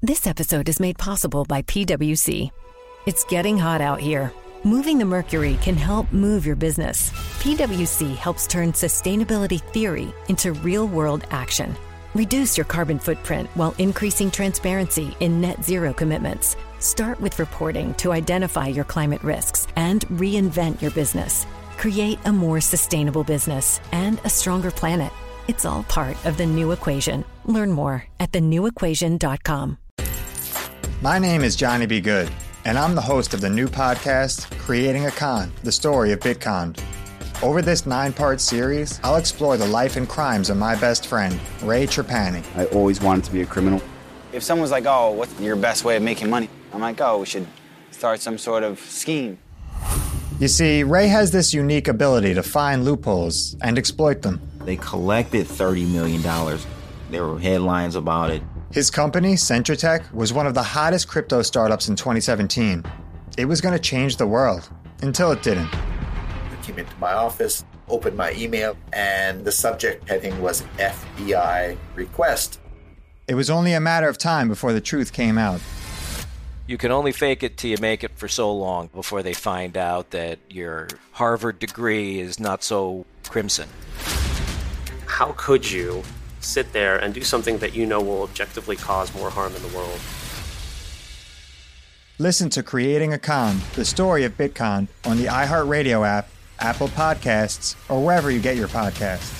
This episode is made possible by P W C. It's getting hot out here. Moving the mercury can help move your business. P W C helps turn sustainability theory into real-world action. Reduce your carbon footprint while increasing transparency in net zero commitments. Start with reporting to identify your climate risks and reinvent your business. Create a more sustainable business and a stronger planet. It's all part of The New Equation. Learn more at the new equation dot com. My name is Johnny B. Good, and I'm the host of the new podcast, Creating a Con, the story of Bitcon. Over this nine-part series, I'll explore the life and crimes of my best friend, Ray Trapani. I always wanted to be a criminal. If someone's like, oh, what's your best way of making money? I'm like, oh, we should start some sort of scheme. You see, Ray has this unique ability to find loopholes and exploit them. They collected thirty million dollars. There were headlines about it. His company, Centratech, was one of the hottest crypto startups in twenty seventeen. It was going to change the world, until it didn't. I came into my office, opened my email, and the subject heading was F B I request. It was only a matter of time before the truth came out. You can only fake it till you make it for so long before they find out that your Harvard degree is not so crimson. How could you sit there and do something that you know will objectively cause more harm in the world? Listen to Creating a Con, the story of Bitcon, on the iHeartRadio app, Apple Podcasts, or wherever you get your podcasts.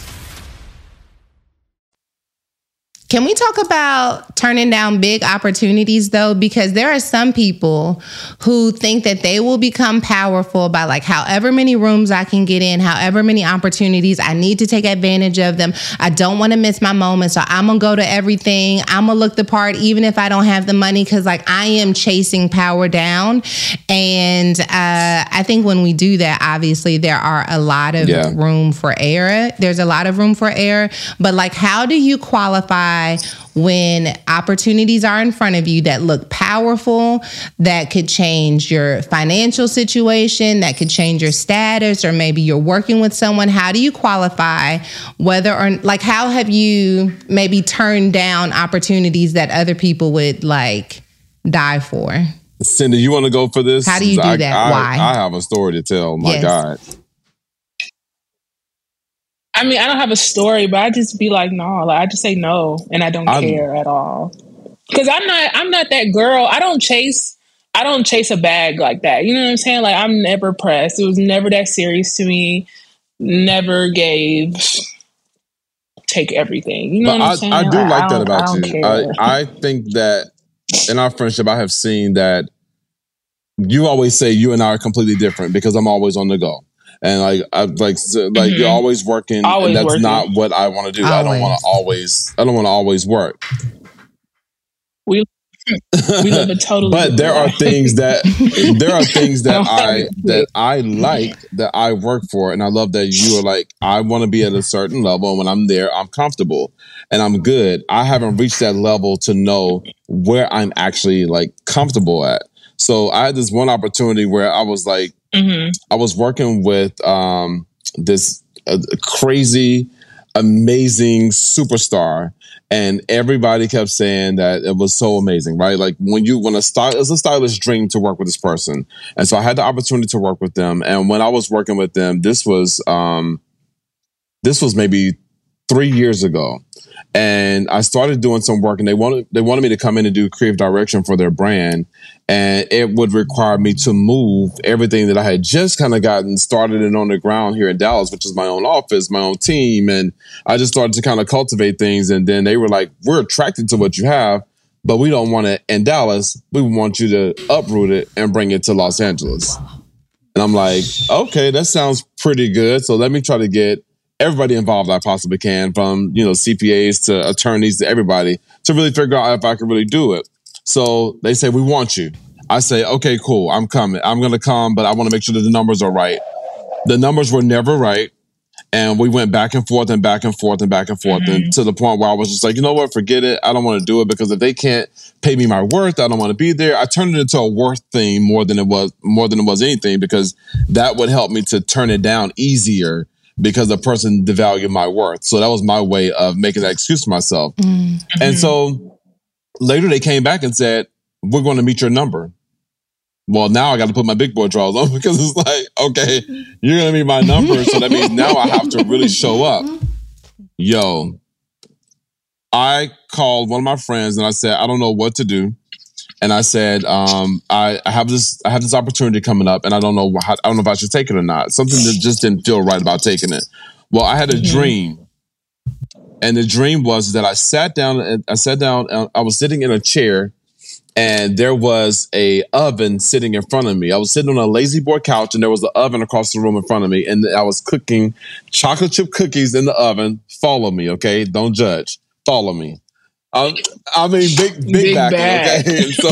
Can we talk about turning down big opportunities, though? Because there are some people who think that they will become powerful by like however many rooms I can get in, however many opportunities. I need to take advantage of them. I don't want to miss my moment. So I'm going to go to everything. I'm going to look the part, even if I don't have the money, because like I am chasing power down. And uh, I think when we do that, obviously there are a lot of yeah. room for error. There's a lot of room for error. But like, how do you qualify when opportunities are in front of you that look powerful, that could change your financial situation, that could change your status, or maybe you're working with someone? How do you qualify whether or like, how have you maybe turned down opportunities that other people would like die for? Cindy, you want to go for this? How do you do I, that? I, Why? I have a story to tell. My Yes. God. I mean, I don't have a story, but I just be like, no, like, I just say no, and I don't I'm- care at all. Because I'm not, I'm not that girl. I don't chase, I don't chase a bag like that. You know what I'm saying? Like, I'm never pressed. It was never that serious to me. Never gave, take everything. You know But what I'm I, saying? I do Like, like I that don't- about I don't you. care. I, I think that in our friendship, I have seen that you always say you and I are completely different because I'm always on the go. And like, I like, so, like Mhm. you're always working, Always and that's working. not what I want to do. I don't want to always. I don't want to always work. We we live a totally. But there are different life. things that there are things that I don't have I a that I like that I work for, and I love that you are like, I want to be at a certain level, and when I'm there, I'm comfortable and I'm good. I haven't reached that level to know where I'm actually like comfortable at. So I had this one opportunity where I was like, Mhm. I was working with um, this uh, crazy, amazing superstar, and everybody kept saying that it was so amazing, right? Like when you, when a style, it's a stylish dream to work with this person. And so I had the opportunity to work with them. And when I was working with them, this was, um, this was maybe three years ago. And I started doing some work, and they wanted, they wanted me to come in and do creative direction for their brand. And it would require me to move everything that I had just kind of gotten started and on the ground here in Dallas, which is my own office, my own team. And I just started to kind of cultivate things. And then they were like, we're attracted to what you have, but we don't want it in Dallas. We want you to uproot it and bring it to Los Angeles. And I'm like, okay, that sounds pretty good. So let me try to get everybody involved I possibly can, from, you know, C P As to attorneys to everybody, to really figure out if I can really do it. So they say, we want you. I say, okay, cool. I'm coming. I'm going to come, but I want to make sure that the numbers are right. The numbers were never right. And we went back and forth and back and forth and back and forth, Mhm. and to the point where I was just like, you know what, forget it. I don't want to do it, because if they can't pay me my worth, I don't want to be there. I turned it into a worth thing more than it was, more than it was anything, because that would help me to turn it down easier, because the person devalued my worth. So that was my way of making that excuse for myself. Mm-hmm. And so later they came back and said, we're going to meet your number. Well, now I got to put my big boy drawers on because it's like, okay, you're going to meet my number. So that means now I have to really show up. Yo, I called one of my friends and I said, I don't know what to do. And I said, um, I, I have this, I have this opportunity coming up, and I don't know, how, I don't know if I should take it or not. Something that just didn't feel right about taking it. Well, I had a mm-hmm. dream, and the dream was that I sat down. And I sat down. And I was sitting in a chair, and there was a oven sitting in front of me. I was sitting on a lazy boy couch, and there was an oven across the room in front of me, and I was cooking chocolate chip cookies in the oven. Follow me, okay? Don't judge. Follow me. Um, I mean, big, big, big back, okay? So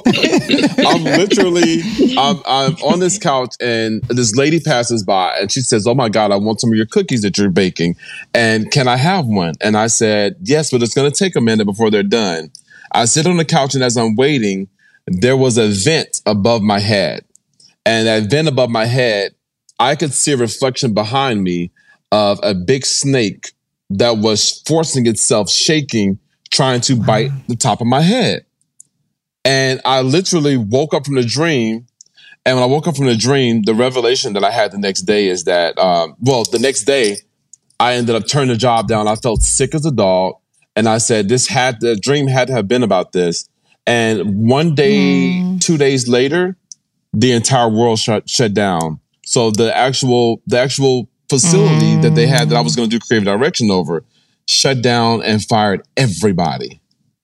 I'm literally, I'm, I'm on this couch and this lady passes by and she says, oh my God, I want some of your cookies that you're baking. And can I have one? And I said, yes, but it's going to take a minute before they're done. I sit on the couch and as I'm waiting, there was a vent above my head. And that vent above my head, I could see a reflection behind me of a big snake that was forcing itself, shaking, trying to bite the top of my head. And I literally woke up from the dream. And when I woke up from the dream, the revelation that I had the next day is that, um, well, the next day, I ended up turning the job down. I felt sick as a dog. And I said, this had, the dream had to have been about this. And one day, mm. two days later, the entire world shut, shut down. So the actual, the actual facility mm. that they had that I was going to do creative direction over shut down and fired everybody.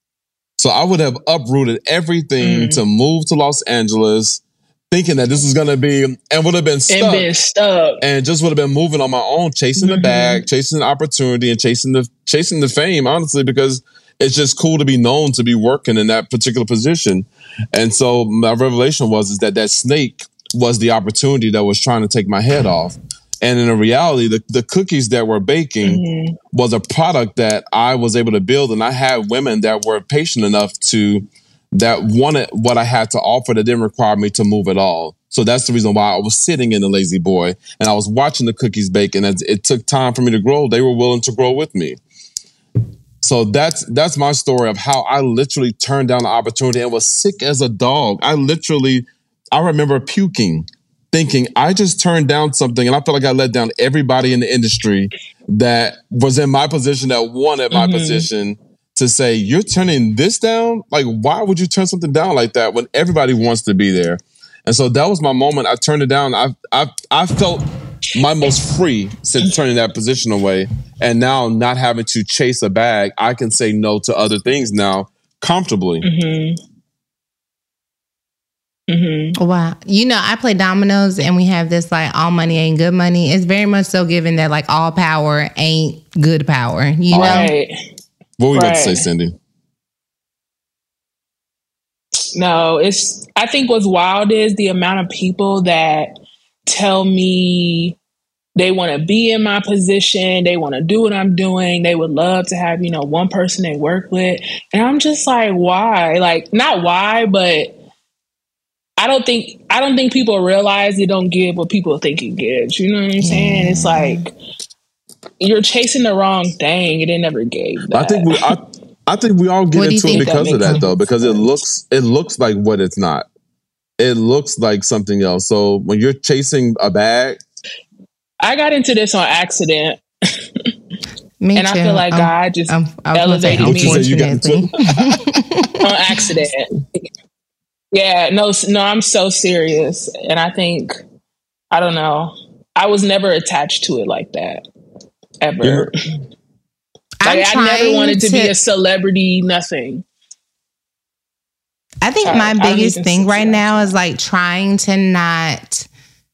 So I would have uprooted everything mm. to move to Los Angeles, thinking that this was going to be, and would have been stuck. And been stuck. And just would have been moving on my own, chasing mm-hmm. the bag, chasing the opportunity, and chasing the chasing the fame, honestly, because it's just cool to be known to be working in that particular position. And so my revelation was is that that snake was the opportunity that was trying to take my head off. And in reality, the, the cookies that we're baking mm-hmm. was a product that I was able to build. And I had women that were patient enough to, that wanted what I had to offer that didn't require me to move at all. So that's the reason why I was sitting in the lazy boy and I was watching the cookies bake. And as it took time for me to grow, they were willing to grow with me. So that's that's my story of how I literally turned down the opportunity and was sick as a dog. I literally, I remember puking, thinking I just turned down something and I felt like I let down everybody in the industry that was in my position, that wanted my mm-hmm. position, to say, you're turning this down? Like, why would you turn something down like that when everybody wants to be there? And so that was my moment. I turned it down. I I I felt my most free since turning that position away. And now not having to chase a bag, I can say no to other things now comfortably. Mm-hmm. Mm-hmm. Wow. You know, I play dominoes and we have this like all money ain't good money. It's very much so given that like all power ain't good power. You know? Right. What were you right. about to say, Cindy? No, it's, I think what's wild is the amount of people that tell me they want to be in my position. They want to do what I'm doing. They would love to have, you know, one person they work with. And I'm just like, why? Like, not why, but I don't think, I don't think people realize they don't give what people think it gives. You know what I'm saying? Yeah. It's like, you're chasing the wrong thing. It never gave that. I think we, I, I think we all get into it because of that, though, because it looks, it looks like what it's not. It looks like something else. So when you're chasing a bag, I got into this on accident. Me and too. I feel like I'm, God just I'm, I'm elevated me you got into on accident. Yeah, no, no, I'm so serious. And I think, I don't know, I was never attached to it like that, ever. Yeah. Like, I never wanted to, to be a celebrity, nothing. I think Sorry, my biggest thing right now is like trying to not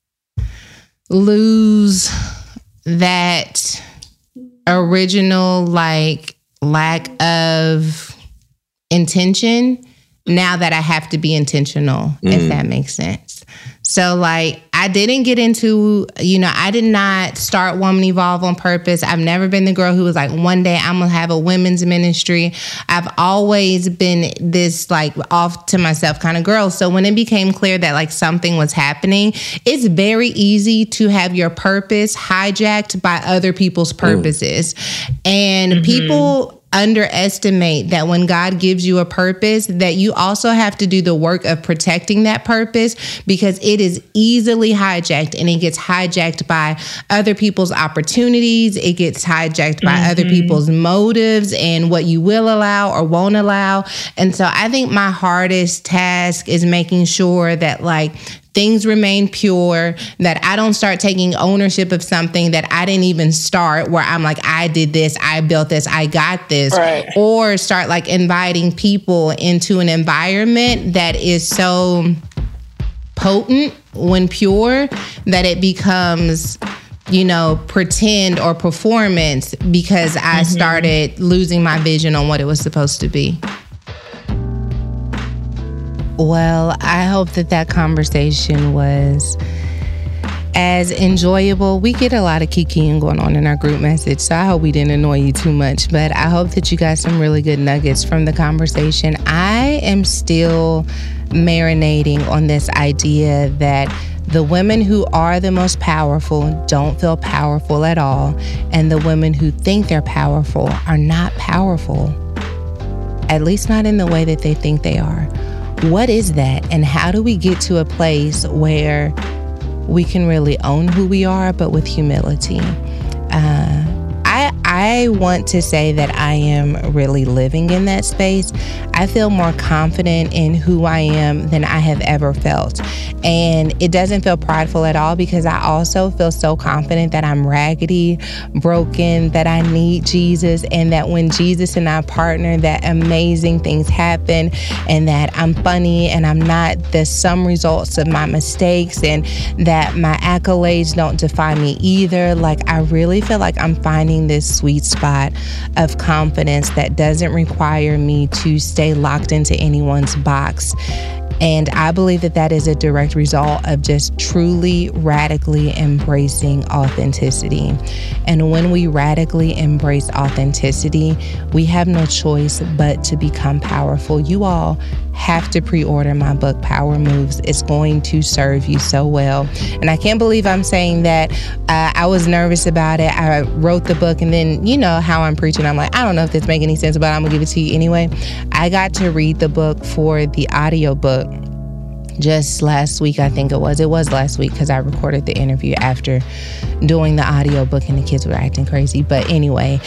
lose that original like lack of intention now that I have to be intentional, mm. if that makes sense. So like I didn't get into, you know, I did not start Woman Evolve on purpose. I've never been the girl who was like, one day I'm going to have a women's ministry. I've always been this like off to myself kind of girl. So when it became clear that like something was happening, it's very easy to have your purpose hijacked by other people's purposes. Mm. And mm-hmm. people underestimate that when God gives you a purpose, that you also have to do the work of protecting that purpose, because it is easily hijacked, and it gets hijacked by other people's opportunities. It gets hijacked by mm-hmm. other people's motives and what you will allow or won't allow. And so I think my hardest task is making sure that like things remain pure, that I don't start taking ownership of something that I didn't even start, where I'm like, I did this, I built this, I got this. Right. Or start like inviting people into an environment that is so potent when pure that it becomes, you know, pretend or performance, because I mm-hmm. started losing my vision on what it was supposed to be. Well, I hope that that conversation was as enjoyable. We get a lot of kikiing going on in our group message, so I hope we didn't annoy you too much, but I hope that you got some really good nuggets from the conversation. I am still marinating on this idea that the women who are the most powerful don't feel powerful at all, and the women who think they're powerful are not powerful, at least not in the way that they think they are. What is that? And how do we get to a place where we can really own who we are, but with humility? Uh, I I want to say that I am really living in that space. I feel more confident in who I am than I have ever felt. And it doesn't feel prideful at all, because I also feel so confident that I'm raggedy, broken, that I need Jesus, and that when Jesus and I partner, that amazing things happen, and that I'm funny and I'm not the sum results of my mistakes, and that my accolades don't define me either. Like, I really feel like I'm finding this sweet spot of confidence that doesn't require me to stay locked into anyone's box. And I believe that that is a direct result of just truly radically embracing authenticity. And when we radically embrace authenticity, we have no choice but to become powerful. You all have to pre-order my book, Power Moves. It's going to serve you so well. And I can't believe I'm saying that. Uh, I was nervous about it. I wrote the book, and then, you know how I'm preaching. I'm like, I don't know if this makes any sense, but I'm gonna give it to you anyway. I got to read the book for the audiobook just last week, I think it was. It was last week, because I recorded the interview after doing the audiobook and the kids were acting crazy. But anyway,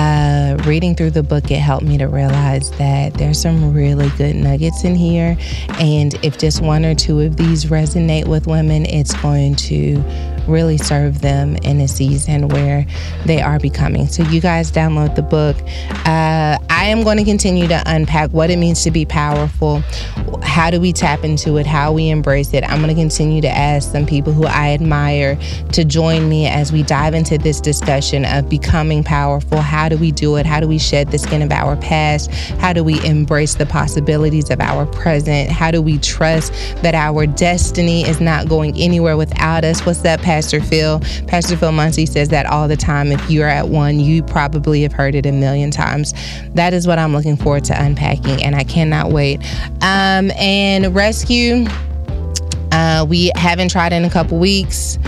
uh, reading through the book, it helped me to realize that there's some really good nuggets in here. And if just one or two of these resonate with women, it's going to really serve them in a season where they are becoming. So you guys download the book. Uh, I am going to continue to unpack what it means to be powerful. How do we tap into it? How we embrace it? I'm going to continue to ask some people who I admire to join me as we dive into this discussion of becoming powerful. How do we do it? How do we shed the skin of our past? How do we embrace the possibilities of our present? How do we trust that our destiny is not going anywhere without us? What's up, Pastor Phil? Pastor Phil Muncie says that all the time. If you're at one, you probably have heard it a million times. That is what I'm looking forward to unpacking, and I cannot wait. Um, and rescue, uh, we haven't tried in a couple weeks.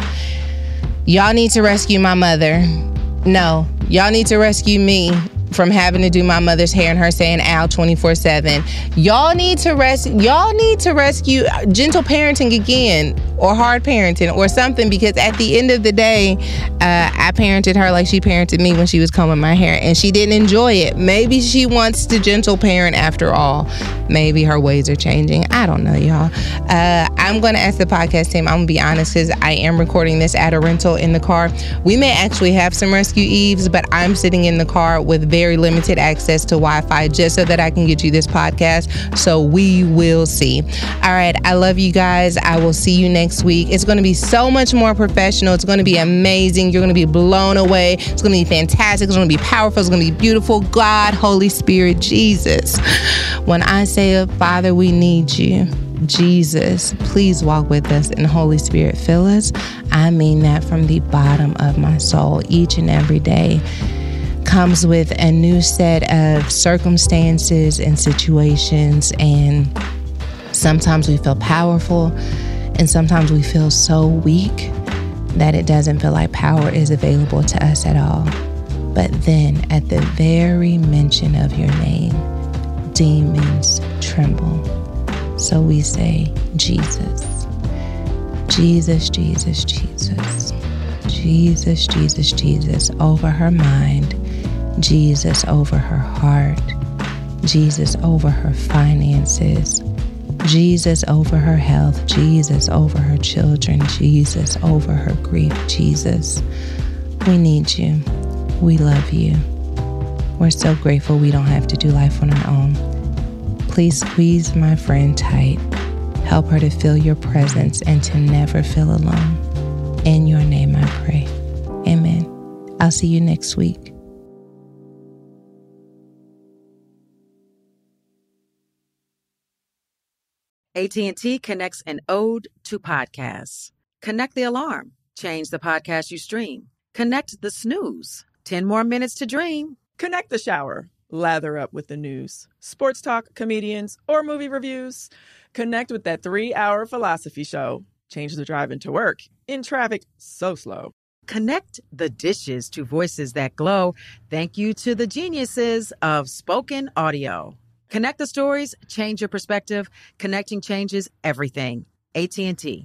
Y'all need to rescue my mother. No, y'all need to rescue me from having to do my mother's hair and her saying ow twenty-four seven. Y'all need to rescue y'all need to rescue gentle parenting again, or hard parenting, or something, because at the end of the day, uh, I parented her like she parented me when she was combing my hair, and she didn't enjoy it. Maybe she wants to gentle parent after all. Maybe her ways are changing. I don't know, y'all. Uh, I'm going to ask the podcast team. I'm going to be honest, because I am recording this at a rental in the car. We may actually have some rescue eves, but I'm sitting in the car with very very limited access to Wi-Fi just so that I can get you this podcast. So we will see. All right. I love you guys. I will see you next week. It's going to be so much more professional. It's going to be amazing. You're going to be blown away. It's going to be fantastic. It's going to be powerful. It's going to be beautiful. God, Holy Spirit, Jesus. When I say, Father, we need you. Jesus, please walk with us, and Holy Spirit, fill us. I mean that from the bottom of my soul. Each and every day comes with a new set of circumstances and situations, and sometimes we feel powerful, and sometimes we feel so weak that it doesn't feel like power is available to us at all. But then at the very mention of your name, demons tremble. So we say, Jesus, Jesus, Jesus, Jesus, Jesus, Jesus, Jesus, over her mind, Jesus over her heart, Jesus over her finances, Jesus over her health, Jesus over her children, Jesus over her grief, Jesus. We need you. We love you. We're so grateful we don't have to do life on our own. Please squeeze my friend tight. Help her to feel your presence and to never feel alone. In your name I pray. Amen. I'll see you next week. A T and T connects an ode to podcasts. Connect the alarm. Change the podcast you stream. Connect the snooze. ten more minutes to dream. Connect the shower. Lather up with the news, sports talk, comedians, or movie reviews. Connect with that three-hour philosophy show. Change the drive into work in traffic so slow. Connect the dishes to voices that glow. Thank you to the geniuses of spoken audio. Connect the stories, change your perspective. Connecting changes everything. A T and T.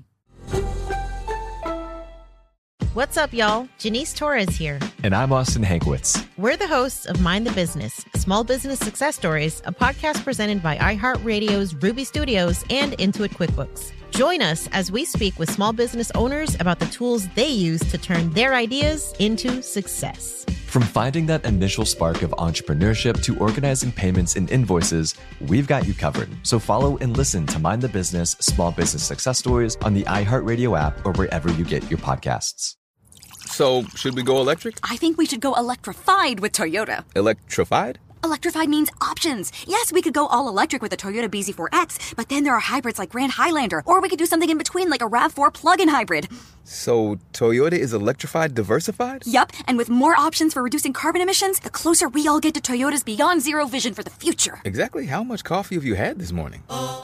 What's up, y'all? Janice Torres here. And I'm Austin Hankwitz. We're the hosts of Mind the Business, Small Business Success Stories, a podcast presented by iHeartRadio's Ruby Studios and Intuit QuickBooks. Join us as we speak with small business owners about the tools they use to turn their ideas into success. From finding that initial spark of entrepreneurship to organizing payments and invoices, we've got you covered. So follow and listen to Mind the Business, Small Business Success Stories on the iHeartRadio app or wherever you get your podcasts. So, should we go electric? I think we should go electrified with Toyota. Electrified? Electrified means options. Yes, we could go all electric with the Toyota B Z four X, but then there are hybrids like Grand Highlander, or we could do something in between like a RAV four plug-in hybrid. So, Toyota is electrified diversified? Yup, and with more options for reducing carbon emissions, the closer we all get to Toyota's Beyond Zero vision for the future. Exactly how much coffee have you had this morning?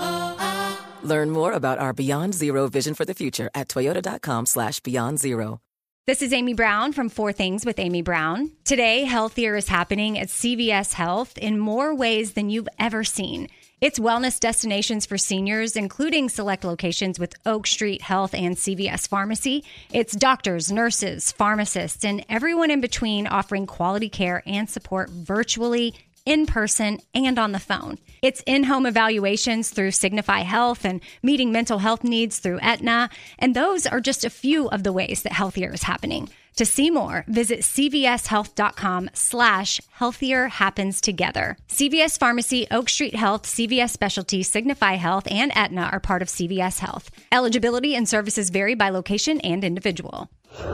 Learn more about our Beyond Zero vision for the future at toyota.com slash beyond zero. This is Amy Brown from Four Things with Amy Brown. Today, Healthier is happening at C V S Health in more ways than you've ever seen. It's wellness destinations for seniors, including select locations with Oak Street Health and C V S Pharmacy. It's doctors, nurses, pharmacists, and everyone in between offering quality care and support virtually, in person, and on the phone. It's in-home evaluations through Signify Health and meeting mental health needs through Aetna. And those are just a few of the ways that Healthier is happening. To see more, visit cvshealth.com slash healthier happens together. C V S Pharmacy, Oak Street Health, C V S Specialty, Signify Health, and Aetna are part of C V S Health. Eligibility and services vary by location and individual.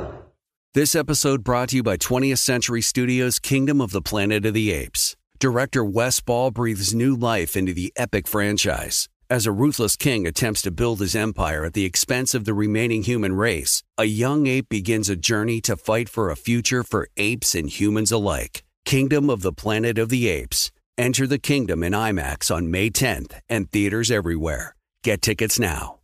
This episode brought to you by twentieth Century Studios' Kingdom of the Planet of the Apes. Director Wes Ball breathes new life into the epic franchise. As a ruthless king attempts to build his empire at the expense of the remaining human race, a young ape begins a journey to fight for a future for apes and humans alike. Kingdom of the Planet of the Apes. Enter the kingdom in IMAX on May tenth and theaters everywhere. Get tickets now.